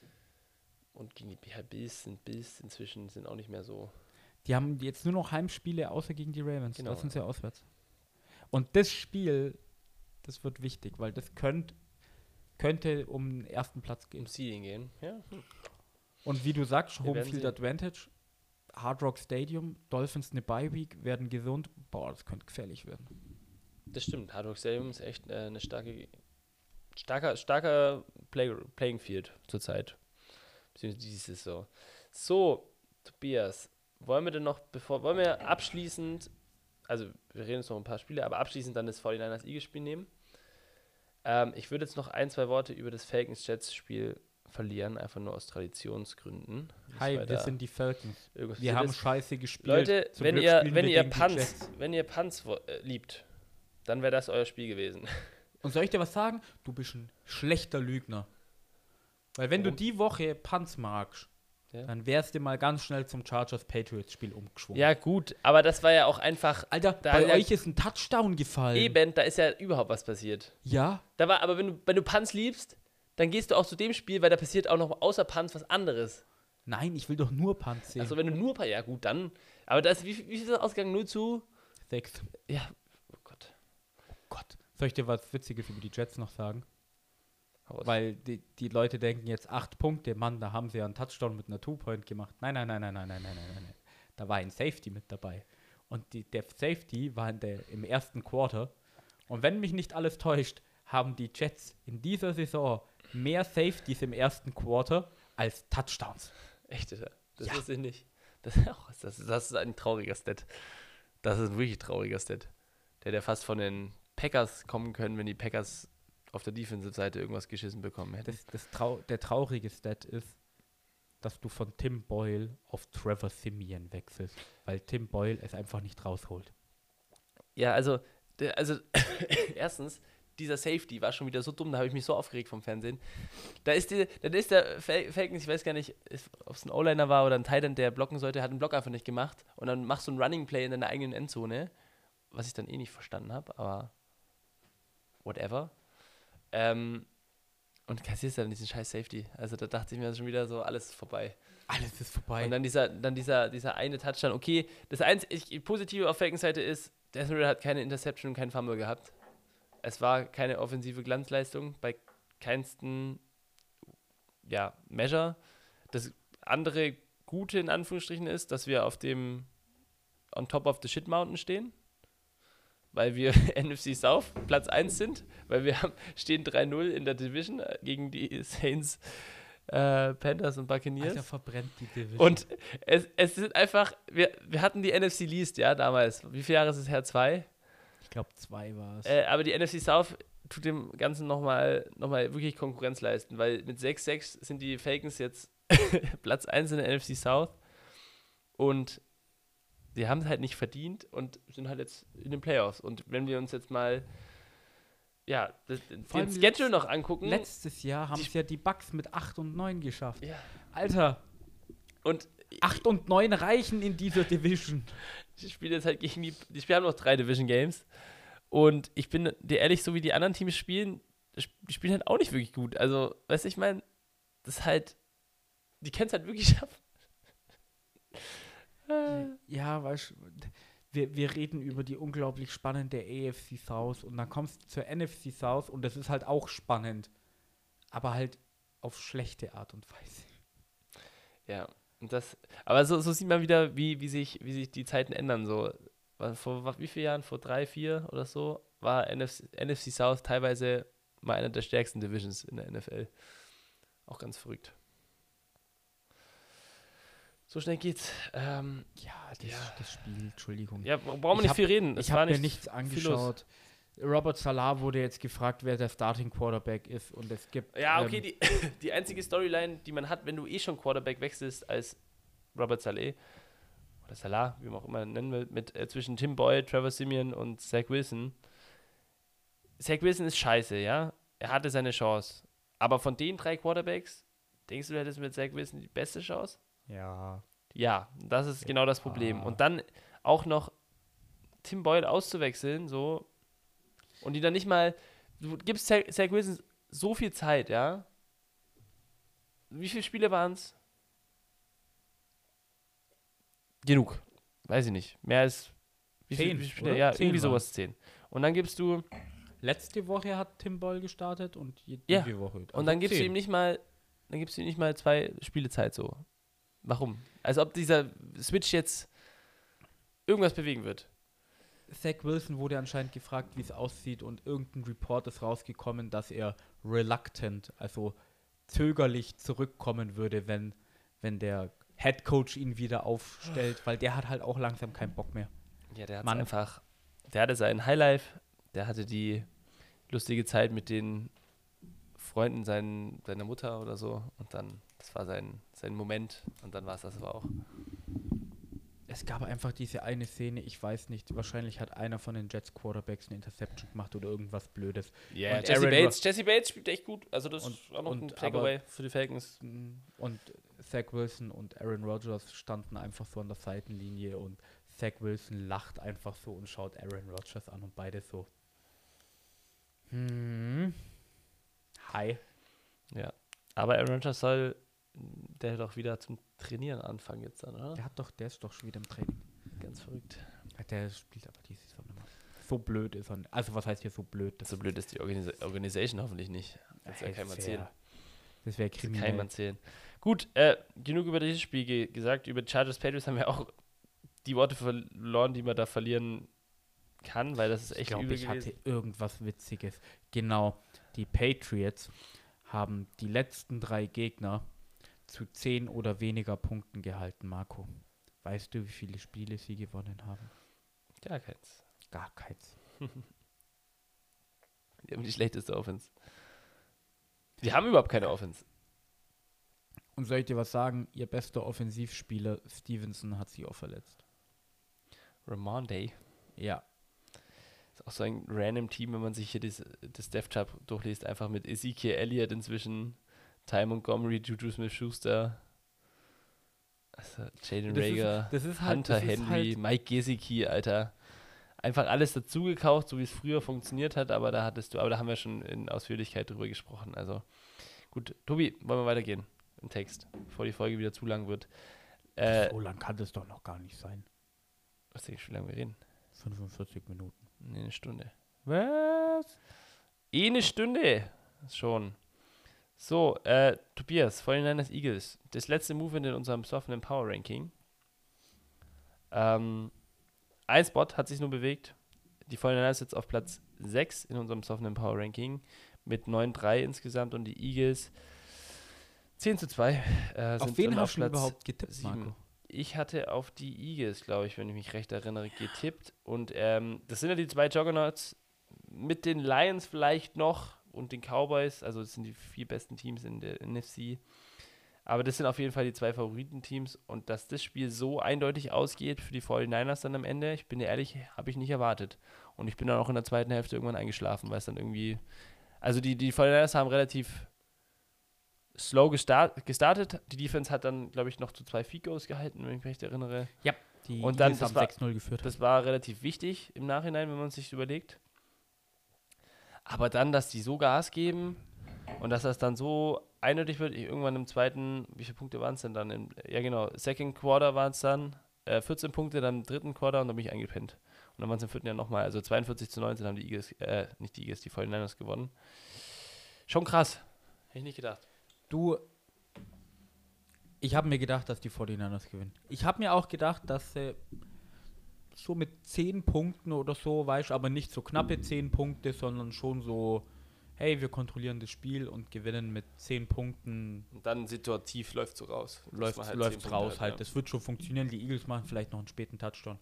Und gegen die ja, Bills sind Bills inzwischen sind auch nicht mehr so. Die haben jetzt nur noch Heimspiele, außer gegen die Ravens. Genau, Da sind ja. sie auswärts. Und das Spiel, das wird wichtig, weil das könnt, könnte um den ersten Platz gehen. Im Seeding gehen. Ja. Und wie du sagst, Wir Home werden Field sehen. Advantage, Hard Rock Stadium, Dolphins eine Bye Week, werden gesund. Boah, das könnte gefährlich werden. Das stimmt. Hard Rock Stadium ist echt äh, eine starke, starker, starker Play, Playing Field zurzeit. Beziehungsweise diese Saison. So, Tobias, wollen wir denn noch, bevor, wollen wir abschließend, also wir reden jetzt noch ein paar Spiele, aber abschließend dann das forty-niners Eagles-Spiel nehmen. Ähm, ich würde jetzt noch ein, zwei Worte über das Falcons-Jets-Spiel verlieren, einfach nur aus Traditionsgründen. Nicht, Hi, weil wir da sind die Falcons. irgendwas Wir passiert haben ist. scheiße gespielt. Leute, Zum wenn Glück ihr, spielen wenn wir ihr gegen die Punts, Jets. wenn ihr Punts wo- äh, liebt, dann wäre das euer Spiel gewesen. Und soll ich dir was sagen? Du bist ein schlechter Lügner. Weil wenn Warum? du die Woche Punts magst, Ja. dann wärst du mal ganz schnell zum Chargers-Patriots-Spiel umgeschwungen. Ja, gut, aber das war ja auch einfach. Alter, Da bei ist ja- euch ist ein Touchdown gefallen. Eben, da ist ja überhaupt was passiert. Ja, Da war, aber wenn du, wenn du Punts liebst, dann gehst du auch zu dem Spiel, weil da passiert auch noch außer Punts was anderes. nein, ich will doch nur Punts sehen. Also wenn du nur, ja gut, dann. Aber da ist, wie, wie viel ist das ausgegangen? null zu? Sechs. Ja, oh Gott. Oh Gott. Soll ich dir was Witziges über die Jets noch sagen? Hau raus. Weil die, die Leute denken jetzt acht Punkte, Mann, da haben sie ja einen Touchdown mit einer Two-Point gemacht. Nein, nein, nein, nein, nein, nein, nein, nein, nein. Da war ein Safety mit dabei. Und die, der Safety war in der, im ersten Quarter. Und wenn mich nicht alles täuscht, haben die Jets in dieser Saison mehr Safeties im ersten Quarter als Touchdowns. Echt, Alter? Das Ja. wusste ich nicht. Das, oh, das, das ist ein trauriger Stat. Das ist ein wirklich trauriger Stat. Der hat ja fast von den Packers kommen können, wenn die Packers auf der Defensive-Seite irgendwas geschissen bekommen hätten. Das, das trau der traurige Stat ist, dass du von Tim Boyle auf Trevor Siemian wechselst, weil Tim Boyle es einfach nicht rausholt. Ja, also, der, also erstens, dieser Safety war schon wieder so dumm, da habe ich mich so aufgeregt vom Fernsehen. Da ist, die, dann ist der Fal- Falcons, ich weiß gar nicht, ob es ein O-Liner war oder ein Tight End, der blocken sollte, hat einen Block einfach nicht gemacht und dann machst du einen Running Play in deiner eigenen Endzone, was ich dann eh nicht verstanden habe, aber whatever. Ähm, und kassierst dann diesen scheiß Safety. Also da dachte ich mir schon wieder so, alles vorbei. Alles ist vorbei. Und dann dieser, dann dieser, dieser eine Touchdown. Okay, das einzige Positive auf Falcons Seite ist, Desmond Ridder hat keine Interception und keinen Fumble gehabt. Es war keine offensive Glanzleistung bei keinsten ja, Measure. Das andere Gute in Anführungsstrichen ist, dass wir auf dem on top of the shit mountain stehen, weil wir N F C South Platz eins sind, weil wir haben, stehen drei null in der Division äh, gegen die Saints, äh, Panthers und Buccaneers. Alter, verbrennt die Division. Und es, es sind einfach, wir, wir hatten die N F C Least, ja, damals. Wie viele Jahre ist es her? Zwei? Ich glaube, zwei war es. Äh, aber die N F C South tut dem Ganzen nochmal noch mal wirklich Konkurrenz leisten, weil mit sechs sechs sind die Falcons jetzt Platz eins in der N F C South und die haben es halt nicht verdient und sind halt jetzt in den Playoffs. Und wenn wir uns jetzt mal ja, das, den Vor allem Schedule noch angucken. Letztes Jahr haben es ja die Bucks mit acht und neun geschafft. Ja. Alter, Und acht und neun reichen in dieser Division. die spielen jetzt halt gegen die, die spielen noch drei Division Games. Und ich bin dir ehrlich, so wie die anderen Teams spielen, die spielen halt auch nicht wirklich gut. Also, weißt du, ich meine, das ist halt, die können es halt wirklich schaffen. Ja, weißt du, wir, wir reden über die unglaublich spannende A F C South und dann kommst du zur N F C South und das ist halt auch spannend. Aber halt auf schlechte Art und Weise. Ja, und das, aber so, so sieht man wieder, wie, wie, sich, wie sich die Zeiten ändern. So, vor wie vielen Jahren, vor drei, vier oder so, war N F C, N F C South teilweise mal einer der stärksten Divisions in der N F L. Auch ganz verrückt. So schnell geht's. Ähm, Ja, das, Ja. das Spiel, Entschuldigung. ja, brauchen wir Ich nicht hab- viel reden. Es Ich war habe mir nicht nichts viel angeschaut. Robert Salah wurde jetzt gefragt, wer der Starting Quarterback ist und es gibt... Ja, okay, ähm, die, die einzige Storyline, die man hat, wenn du eh schon Quarterback wechselst als Robert Saleh oder Salah, wie man auch immer nennen will, mit äh, zwischen Tim Boyle, Trevor Siemian und Zach Wilson. Zach Wilson ist scheiße, ja. Er hatte seine Chance. Aber von den drei Quarterbacks, denkst du, du hättest mit Zach Wilson die beste Chance? Ja, Ja, das ist genau das Problem. Und dann auch noch Tim Boyle auszuwechseln, so, und die dann nicht mal, du gibst Zach, Zach Wilson so viel Zeit, ja. Wie viele Spiele waren es? Genug. Weiß ich nicht. Mehr als wie Zehn, viele wie viele Spiele? oder? Ja, Zehn irgendwie waren's. sowas zehn. Und dann gibst du, letzte Woche hat Tim Boyle gestartet und je- Ja. diese Woche. Also und dann gibst du zehn. ihm nicht mal, dann gibst du ihm nicht mal zwei Spiele Zeit so. Warum? Als ob dieser Switch jetzt irgendwas bewegen wird. Zach Wilson wurde anscheinend gefragt, wie es aussieht und irgendein Report ist rausgekommen, dass er reluctant, also zögerlich zurückkommen würde, wenn, wenn der Head Coach ihn wieder aufstellt, weil der hat halt auch langsam keinen Bock mehr. Ja, der hat Mann. einfach, der hatte sein Highlife, der hatte die lustige Zeit mit den Freunden sein, seiner Mutter oder so und dann, das war sein, sein Moment und dann war es das aber auch. Es gab einfach diese eine Szene, ich weiß nicht, wahrscheinlich hat einer von den Jets Quarterbacks eine Interception gemacht oder irgendwas Blödes. Ja, Und Jesse Aaron Bates, Jesse Bates spielt echt gut, also das Und- ist auch noch und ein aber- Takeaway für die Falcons. Und Zach Wilson und Aaron Rodgers standen einfach so an der Seitenlinie und Zach Wilson lacht einfach so und schaut Aaron Rodgers an und beide so. Hm. Hi. Ja, aber Aaron Rodgers soll, der doch wieder zum Trainieren anfangen jetzt dann, oder? Der hat doch, der ist doch schon wieder im Training. Ganz verrückt. Der spielt aber diese Saison nicht mehr. So blöd ist er. n- Also was heißt hier so blöd? Das So blöd ist die Organisa Organisation hoffentlich nicht. Das Ey, ja keinem das erzählen. wär- Das wäre Das kann kriminell. keinem erzählen. Gut, äh, genug über dieses Spiel ge gesagt. Über Chargers Patriots haben wir auch die Worte verloren, die man da verlieren kann, weil das ist Ich echt glaube, übel ich gewesen. hatte irgendwas Witziges. Genau, die Patriots haben die letzten drei Gegner zu zehn oder weniger Punkten gehalten, Marco. Weißt du, wie viele Spiele sie gewonnen haben? Ja, keins. Gar keins. Die haben die schlechteste Offense. Die haben überhaupt keine Offense. Und soll ich dir was sagen? Ihr bester Offensivspieler, Stevenson, hat sich auch verletzt. Ramonde. Ja. Ist auch so ein random Team, wenn man sich hier das, das Dev-Chart durchliest. Einfach mit Ezekiel Elliott inzwischen, Ty Montgomery, Juju Smith-Schuster, also Jaden Das ist- Rager, das ist halt- Hunter das ist Henry, halt- Mike Gesicki, Alter. Einfach alles dazugekauft, so wie es früher funktioniert hat, aber da hattest du, aber da haben wir schon in Ausführlichkeit drüber gesprochen. Also gut, Tobi, wollen wir weitergehen im Text, bevor die Folge wieder zu lang wird. Äh, So lang kann das doch noch gar nicht sein. was denkst du, wie lange wir reden? fünfundvierzig Minuten. Nee, eine Stunde. Was? Eh eine Stunde. Schon. So, äh, Tobias, forty-niners Eagles. Das letzte Movement in unserem Soft and Power Ranking. Ähm, ein Spot hat sich nur bewegt. Die forty-niners jetzt auf Platz sechs in unserem Soft and Power Ranking mit neun drei insgesamt und die Eagles zehn zu zwei. Äh, Auf sind wen dann hast du Platz überhaupt getippt, sieben. Marco? Ich hatte auf die Eagles, glaube ich, wenn ich mich recht erinnere, getippt. Und ähm, das sind ja die zwei Juggernauts mit den Lions vielleicht noch und den Cowboys. Also das sind die vier besten Teams in der N F C. Aber das sind auf jeden Fall die zwei Favoritenteams. Und dass das Spiel so eindeutig ausgeht für die forty-niners dann am Ende, ich bin dir ehrlich, habe ich nicht erwartet. Und ich bin dann auch in der zweiten Hälfte irgendwann eingeschlafen, weil es dann irgendwie... Also die, die forty-niners haben relativ slow gestart, gestartet. Die Defense hat dann, glaube ich, noch zu zwei Field Goals gehalten, wenn ich mich recht erinnere. Ja, die Und dann, Eagles das haben war- sechs null geführt. Das war relativ wichtig im Nachhinein, wenn man es sich überlegt. Aber dann, dass die so Gas geben und dass das dann so eindeutig wird, ich irgendwann im zweiten, wie viele Punkte waren es denn dann? Im, ja genau, Second Quarter waren es dann, äh, vierzehn Punkte, dann im dritten Quarter und dann bin ich eingepennt. Und dann waren es im vierten Jahr nochmal, also zweiundvierzig zu neunzehn haben die Eagles, äh, nicht die Eagles, die forty-niners gewonnen. Schon krass. Hätte ich nicht gedacht. Du, ich habe mir gedacht, dass die forty-niners gewinnen. Ich habe mir auch gedacht, dass sie so mit zehn Punkten oder so, weißt du, aber nicht so knappe zehn Punkte, sondern schon so, hey, wir kontrollieren das Spiel und gewinnen mit zehn Punkten, Und dann situativ läuft so raus. Dass läuft man halt läuft's zehn raus Punkte hat, halt. ja. Das wird schon funktionieren. Die Eagles machen vielleicht noch einen späten Touchdown.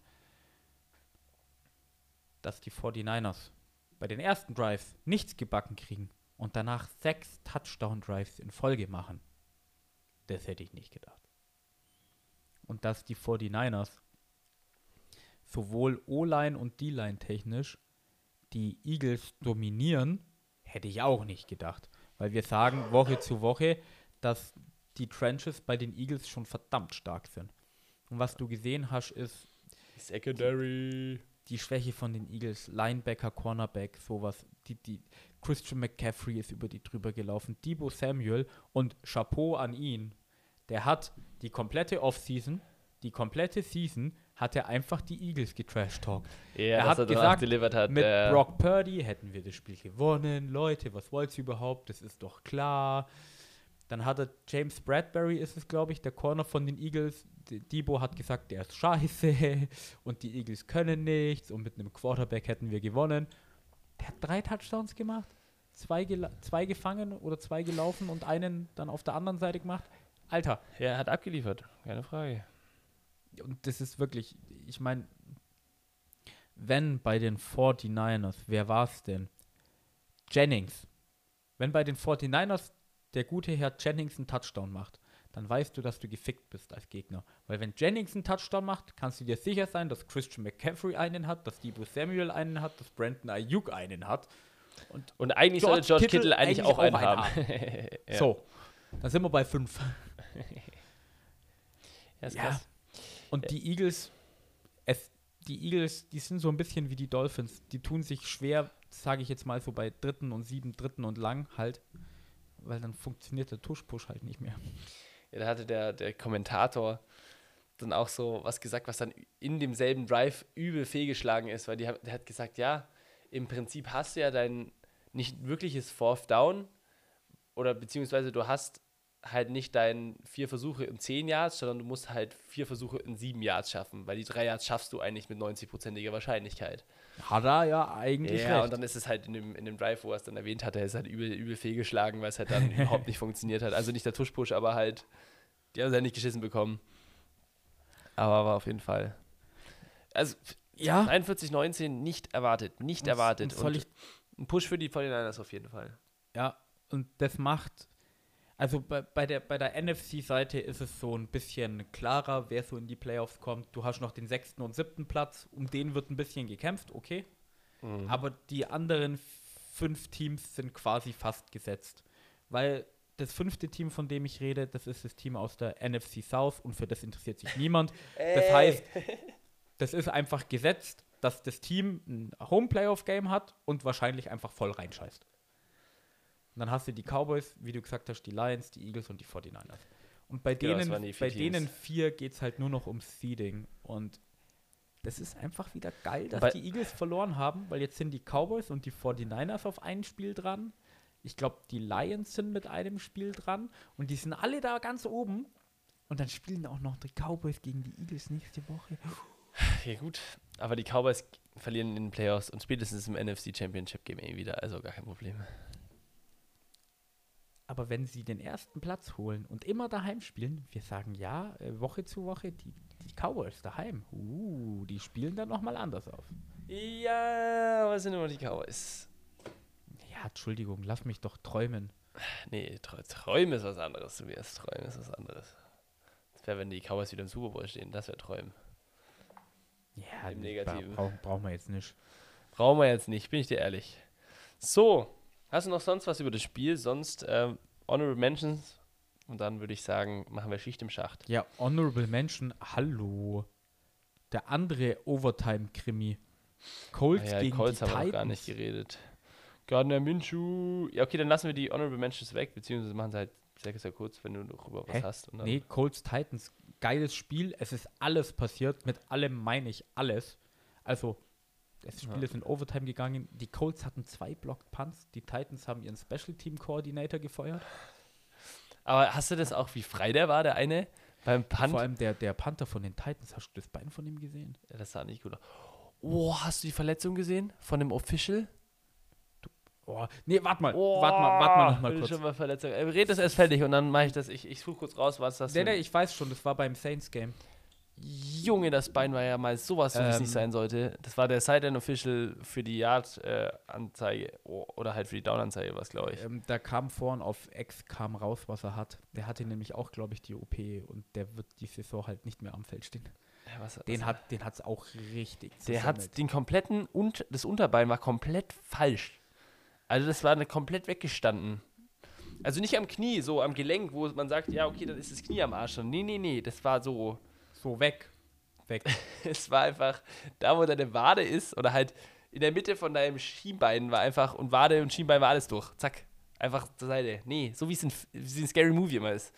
Dass die forty-niners bei den ersten Drives nichts gebacken kriegen und danach sechs Touchdown-Drives in Folge machen, das hätte ich nicht gedacht. Und dass die forty-niners sowohl O-Line und D-Line technisch die Eagles dominieren, hätte ich auch nicht gedacht. Weil wir sagen Woche zu Woche, dass die Trenches bei den Eagles schon verdammt stark sind. Und was du gesehen hast, ist Secondary. die Schwäche von den Eagles. Linebacker, Cornerback, sowas. Die, die Christian McCaffrey ist über die drüber gelaufen. Deebo Samuel und Chapeau an ihn. Der hat die komplette Offseason, die komplette Season, hat er einfach die Eagles getrash-talkt. Ja, Er dass hat er danach gesagt, delivered hat. Mit äh, Brock Purdy hätten wir das Spiel gewonnen. Leute, was wollt ihr überhaupt? Das ist doch klar. Dann hat er James Bradbury, ist es, glaube ich, der Corner von den Eagles. D- Debo hat gesagt, der ist scheiße und die Eagles können nichts und mit einem Quarterback hätten wir gewonnen. Der hat drei Touchdowns gemacht, zwei, gela- zwei gefangen oder zwei gelaufen und einen dann auf der anderen Seite gemacht. Alter, Er hat abgeliefert, keine Frage. und das ist wirklich, ich meine, wenn bei den forty-niners, wer war es denn? Jennings. Wenn bei den forty-niners der gute Herr Jennings einen Touchdown macht, dann weißt du, dass du gefickt bist als Gegner. Weil wenn Jennings einen Touchdown macht, kannst du dir sicher sein, dass Christian McCaffrey einen hat, dass Deebo Samuel einen hat, dass Brandon Ayuk einen hat. Und Und eigentlich George sollte George Kittle Kittle, eigentlich, eigentlich auch einen auch einen haben. Ja. so, dann sind wir bei fünf. Ja, ist Ja. krass. Und die Eagles, es, die Eagles, die sind so ein bisschen wie die Dolphins. Die tun sich schwer, sage ich jetzt mal so bei dritten und sieben, dritten und lang halt, weil dann funktioniert der Tush-Push halt nicht mehr. Ja, da hatte der, der Kommentator dann auch so was gesagt, was dann in demselben Drive übel fehlgeschlagen ist, weil die, hat- der hat gesagt, ja, im Prinzip hast du ja dein nicht wirkliches Fourth Down oder beziehungsweise du hast halt nicht dein vier Versuche in zehn Yards, sondern du musst halt vier Versuche in sieben Yards schaffen, weil die drei Yards schaffst du eigentlich mit neunzig-prozentiger Wahrscheinlichkeit. Hat er ja eigentlich Ja, recht. und dann ist es halt in dem, in dem Drive, wo er es dann erwähnt hat, er ist halt übel, übel fehlgeschlagen, weil es halt dann überhaupt nicht funktioniert hat. Also nicht der Tush-Push, aber halt, die haben es halt nicht geschissen bekommen. Aber war auf jeden Fall. Also ja, einundvierzig neunzehn nicht erwartet, nicht Und- erwartet. und soll Und ich- Ein Push für die forty-niners auf jeden Fall. Ja, und das macht, also bei, bei der, bei der N F C-Seite ist es so ein bisschen klarer, wer so in die Playoffs kommt. Du hast noch den sechsten und siebten Platz, um den wird ein bisschen gekämpft, okay. Mhm. Aber die anderen fünf Teams sind quasi fast gesetzt. Weil das fünfte Team, von dem ich rede, das ist das Team aus der N F C South und für das interessiert sich niemand. Das heißt, das ist einfach gesetzt, dass das Team ein Home-Playoff-Game hat und wahrscheinlich einfach voll reinscheißt. Und dann hast du die Cowboys, wie du gesagt hast, die Lions, die Eagles und die forty-niners. Und bei Genau, das denen, waren die vier bei Teams. denen vier geht es halt nur noch ums Seeding. Und das ist einfach wieder geil, dass Bei- die Eagles verloren haben, weil jetzt sind die Cowboys und die forty-niners auf ein Spiel dran. Ich glaube, die Lions sind mit einem Spiel dran und die sind alle da ganz oben. Und dann spielen auch noch die Cowboys gegen die Eagles nächste Woche. Ja gut, aber die Cowboys verlieren in den Playoffs und spätestens im N F C Championship Game eh wieder, also gar kein Problem. Aber wenn sie den ersten Platz holen und immer daheim spielen, wir sagen ja, äh, Woche zu Woche, die, die Cowboys daheim, uh, die spielen dann nochmal anders auf. Ja, was sind immer die Cowboys? Ja, Entschuldigung, lass mich doch träumen. Nee, Tr- Träumen ist was anderes, Tobias. Träumen ist was anderes. Das wäre, wenn die Cowboys wieder im Super Bowl stehen, das wäre Träumen. Ja, Im bra- Negativen. Brauchen brauchen wir jetzt nicht. Brauchen wir jetzt nicht, bin ich dir ehrlich. So, hast du noch sonst was über das Spiel? Sonst ähm, Honorable Mentions und dann würde ich sagen, machen wir Schicht im Schacht. Ja, Honorable Mention, hallo. Der andere Overtime-Krimi. Colts Ah ja, die gegen Colts die haben wir Titans. noch gar nicht geredet. Gardner Minshew. Ja, okay, dann lassen wir die Honorable Mentions weg, beziehungsweise machen sie halt sehr, sehr kurz, wenn du noch über was Hä? hast. Und dann Nee, Colts Titans, geiles Spiel. Es ist alles passiert. Mit allem meine ich alles. Also, das Spiel Ja. ist in Overtime gegangen. Die Colts hatten zwei Block-Punts. Die Titans haben ihren Special-Team-Coordinator gefeuert. Aber hast du das auch, wie frei der war, der eine? Beim Punt? Vor allem der, der Panther von den Titans. Hast du das Bein von ihm gesehen? Ja, das sah nicht gut aus. Oh, hast du die Verletzung gesehen? Von dem Official? Oh, nee, warte mal. Oh, warte mal, warte mal noch mal bin ich kurz. schon mal Verletzung. Äh, red das erst fertig und dann mache ich das. Ich, ich suche kurz raus, was das Nee, für- nee, ich weiß schon, das war beim Saints-Game. Junge, das Bein war ja mal sowas, so wie es Ähm. nicht sein sollte. Das war der Sideline-Official für die Yard-Anzeige oder halt für die Down-Anzeige, was glaube ich. Ähm, da kam vorhin auf X kam raus, was er hat. Der hatte nämlich auch, glaube ich, die O P und der wird die Saison halt nicht mehr am Feld stehen. Ja, was, Den was- hat den hat's auch richtig Der hat zersammelt. den kompletten, und das Unterbein war komplett falsch. Also das war eine komplett weggestanden. Also nicht am Knie, so am Gelenk, wo man sagt, ja, okay, dann ist das Knie am Arsch. Und nee, nee, nee, das war so, so weg. Weg. es war einfach, da wo deine Wade ist, oder halt in der Mitte von deinem Schienbein war einfach, und Wade und Schienbein war alles durch. Zack, einfach zur Seite. Nee, so wie es in, wie es in Scary Movie immer ist.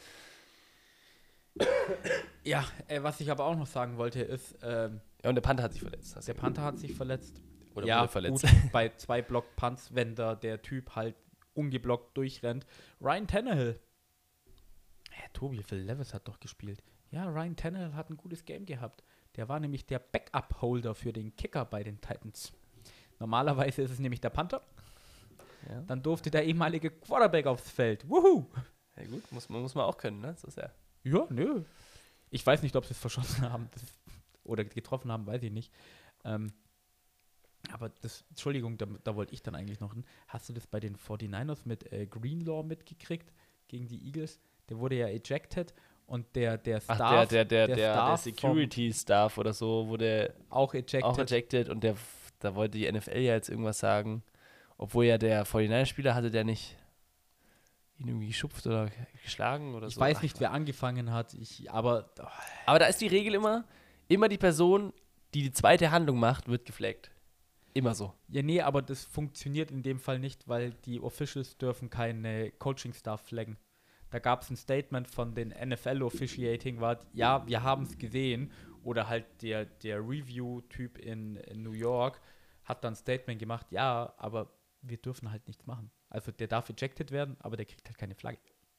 Ja, äh, was ich aber auch noch sagen wollte, ist, ähm, Ja, und der Panther hat sich verletzt. hast du der Panther hat sich verletzt. Oder ja, wurde verletzt. gut, bei zwei Block-Punts, wenn da der Typ halt ungeblockt durchrennt. Ryan Tannehill. Ja, Tobi, Phil Levis hat doch gespielt. Ja, Ryan Tannehill hat ein gutes Game gehabt. Der war nämlich der Backup-Holder für den Kicker bei den Titans. Normalerweise ist es nämlich der Panther. Ja. Dann durfte der ehemalige Quarterback aufs Feld. Wuhu! Ja gut, muss, man- muss man auch können, ne? So ist ja. Ja, nö. Ich weiß nicht, ob sie es verschossen haben das, oder getroffen haben, weiß ich nicht. Ähm, aber das, Entschuldigung, da, da wollte ich dann eigentlich noch hin. Hast du das bei den forty-niners mit äh, Greenlaw mitgekriegt gegen die Eagles? Der wurde ja ejected und der, der Ach, Staff, der, der, der, der, der, Staff Security-Staff oder so wurde vom, auch ejected. auch ejected und der, da wollte die N F L ja jetzt irgendwas sagen. Obwohl ja der forty-niner-Spieler hatte der nicht ihn irgendwie geschupft oder geschlagen oder Ich so. weiß Ach, nicht, wer angefangen hat, ich, aber oh, Aber da ist die Regel immer, immer die Person, die die zweite Handlung macht, wird geflaggt. Immer so. ja, nee, aber das funktioniert in dem Fall nicht, weil die Officials dürfen keine Coaching-Staff flaggen. Da gab es ein Statement von den N F L-Officiating, war, ja, wir haben es gesehen. Oder halt der, der Review-Typ in, in New York hat dann ein Statement gemacht, ja, aber wir dürfen halt nichts machen. Also der darf ejected werden, aber der kriegt halt keine Flagge.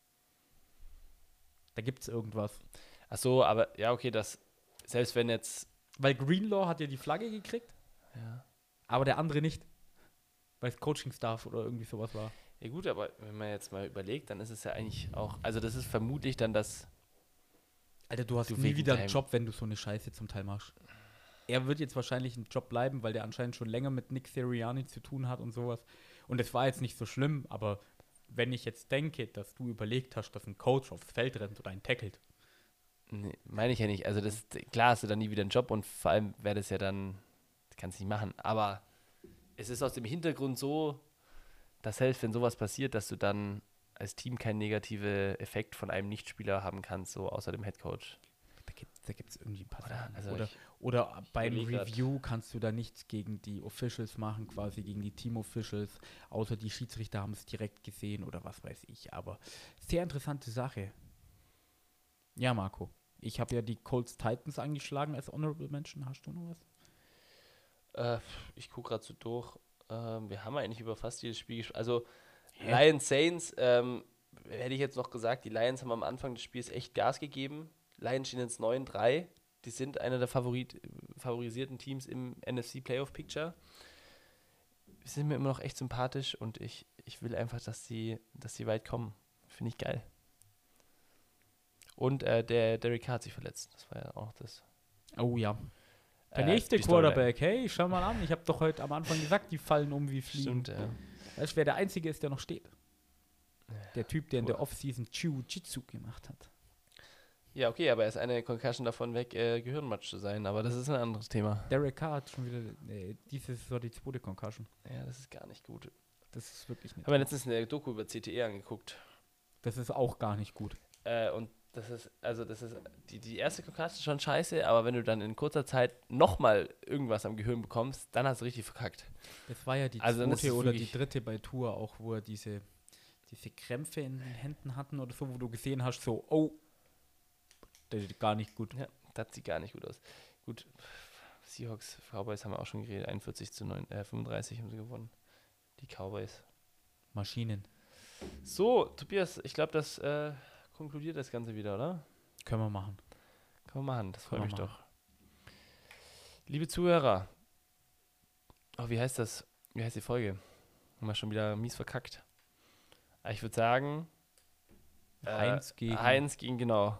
Da gibt es irgendwas. Ach so, aber ja, okay, das, selbst wenn jetzt, Weil Greenlaw hat ja die Flagge gekriegt, ja. aber der andere nicht. Weil es Coaching-Staff oder irgendwie sowas war. Ja gut, aber wenn man jetzt mal überlegt, dann ist es ja eigentlich auch, also das ist vermutlich dann das, Alter, du hast Du nie wegen wieder einen deinem- Job, wenn du so eine Scheiße zum Teil machst. Er wird jetzt wahrscheinlich im Job bleiben, weil der anscheinend schon länger mit Nick Sirianni zu tun hat und sowas. Und es war jetzt nicht so schlimm, aber wenn ich jetzt denke, dass du überlegt hast, dass ein Coach aufs Feld rennt oder einen tackelt. Nee, meine ich ja nicht. Also das ist, klar hast du dann nie wieder einen Job und vor allem wäre das ja dann, das kannst du nicht machen. Aber es ist aus dem Hintergrund so, dass selbst wenn sowas passiert, dass du dann als Team keinen negativen Effekt von einem Nichtspieler haben kannst, so außer dem Headcoach. Da gibt es da gibt's irgendwie ein paar Oder, Sachen. also Oder, ich- oder beim überleg grad. Review kannst du da nichts gegen die Officials machen, quasi gegen die Team-Officials, außer die Schiedsrichter haben es direkt gesehen oder was weiß ich. Aber sehr interessante Sache. Ja, Marco, ich habe ja die Colts Titans angeschlagen als Honorable Mention. Hast du noch was? Äh, ich gucke gerade so durch. Ähm, wir haben eigentlich über fast jedes Spiel gesprochen. Also Hä? Lions Saints, ähm, hätte ich jetzt noch gesagt, die Lions haben am Anfang des Spiels echt Gas gegeben. Lions stehen jetzt neun drei. Die sind einer der Favorit, favorisierten Teams im N F C Playoff Picture. Sind mir immer noch echt sympathisch und ich, ich will einfach, dass sie, dass sie weit kommen. Finde ich geil. Und äh, der Derek Carr hat sich verletzt. Das war ja auch das. Oh ja. Der äh, nächste die Storyline. Quarterback, hey, schau mal an, ich habe doch heute am Anfang gesagt, die fallen um wie Fliegen. Stimmt, ja. Weißt du, wer der Einzige ist, der noch steht? Der Typ, der in der Puh. Offseason Jiu-Jitsu gemacht hat. Ja, okay, aber er ist eine Concussion davon weg, äh, Gehirnmatsch zu sein, aber das ist ein anderes Thema. Derek Carr hat schon wieder, äh, dieses war die zweite Concussion. Ja, das ist gar nicht gut. Das ist wirklich nicht Haben wir letztens eine Doku über C T E angeguckt. Das ist auch gar nicht gut. Äh, und das ist, also das ist, die, die erste Concussion ist schon scheiße, aber wenn du dann in kurzer Zeit nochmal irgendwas am Gehirn bekommst, dann hast du richtig verkackt. Das war ja die Also dann ist zweite es oder die wirklich- dritte bei Tour auch, wo er diese, diese Krämpfe in den Händen hatten oder so, wo du gesehen hast, so, oh, das ist gar nicht gut. Ja, das sieht gar nicht gut aus. Gut, Seahawks, Cowboys haben wir auch schon geredet, einundvierzig zu neun, äh, fünfunddreißig haben sie gewonnen. Die Cowboys. Maschinen. So, Tobias, ich glaube, das äh, konkludiert das Ganze wieder, oder? Können wir machen. Kann man machen, das freut Können mich wir doch. Liebe Zuhörer, oh, wie heißt das? Wie heißt die Folge? Haben wir schon wieder mies verkackt. Ah, ich würde sagen, äh, Heinz gegen Heinz gegen, genau,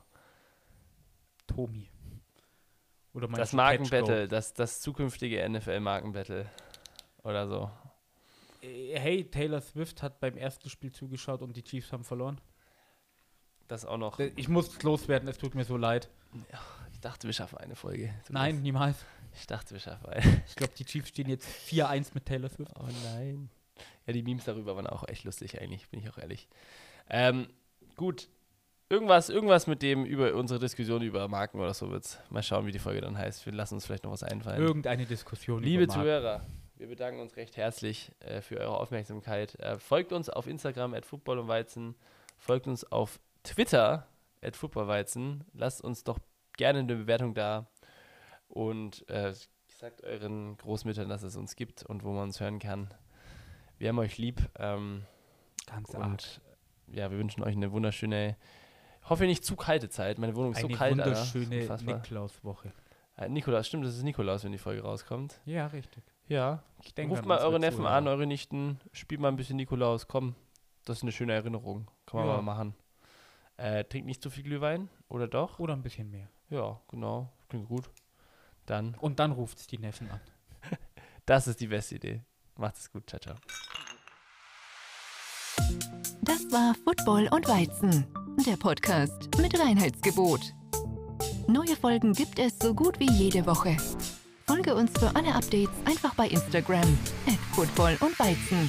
Tomi. Oder meinst das du Markenbattle, das, das zukünftige N F L-Markenbattle oder so. Catch-Go? Äh, Hey, Taylor Swift hat beim ersten Spiel zugeschaut und die Chiefs haben verloren. Das auch noch. Ich muss loswerden, es tut mir so leid. Ich dachte, wir schaffen eine Folge. Tobias. Nein, niemals. Ich dachte, wir schaffen eine. Ich glaube, die Chiefs stehen jetzt vier eins mit Taylor Swift. Oh nein. Ja, die Memes darüber waren auch echt lustig eigentlich, bin ich auch ehrlich. Ähm, gut. Irgendwas, irgendwas mit dem über unsere Diskussion über Marken oder so wird's. Mal schauen, wie die Folge dann heißt. Wir lassen uns vielleicht noch was einfallen. Irgendeine Diskussion. Liebe über Marken. Zuhörer, wir bedanken uns recht herzlich äh, für eure Aufmerksamkeit. Äh, folgt uns auf Instagram at football und weizen. Folgt uns auf Twitter at footballweizen. Lasst uns doch gerne eine Bewertung da. Und äh, sagt euren Großmüttern, dass es uns gibt und wo man uns hören kann. Wir haben euch lieb. Ähm, Ganz arg. und ja, wir wünschen euch eine wunderschöne, hoffe nicht zu kalte Zeit. Meine Wohnung ist so Eine kalt, Alter. wunderschöne Unfassbar. Niklauswoche. Äh, Nikolaus, stimmt, das ist Nikolaus, wenn die Folge rauskommt. Ja, richtig. Ja. Ich denke Ruft an mal unsere eure Neffen Zuhörer. an, eure Nichten, spielt mal ein bisschen Nikolaus, komm. Das ist eine schöne Erinnerung. Kann man Ja. mal machen. Äh, trinkt nicht zu viel Glühwein, oder doch? Oder ein bisschen mehr. Ja, genau. Klingt gut. Dann, Und dann ruft es die Neffen an. das ist die beste Idee. Macht es gut. Ciao, ciao. Das war Football und Weizen, der Podcast mit Reinheitsgebot. Neue Folgen gibt es so gut wie jede Woche. Folge uns für alle Updates einfach bei Instagram at football und weizen.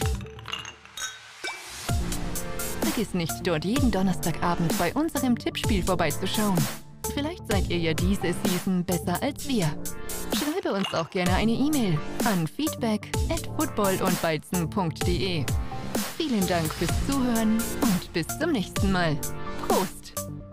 Vergiss nicht, dort jeden Donnerstagabend bei unserem Tippspiel vorbeizuschauen. Vielleicht seid ihr ja diese Season besser als wir. Schreibe uns auch gerne eine E-Mail an feedback at footballundweizen punkt de. Vielen Dank fürs Zuhören und bis zum nächsten Mal. Prost!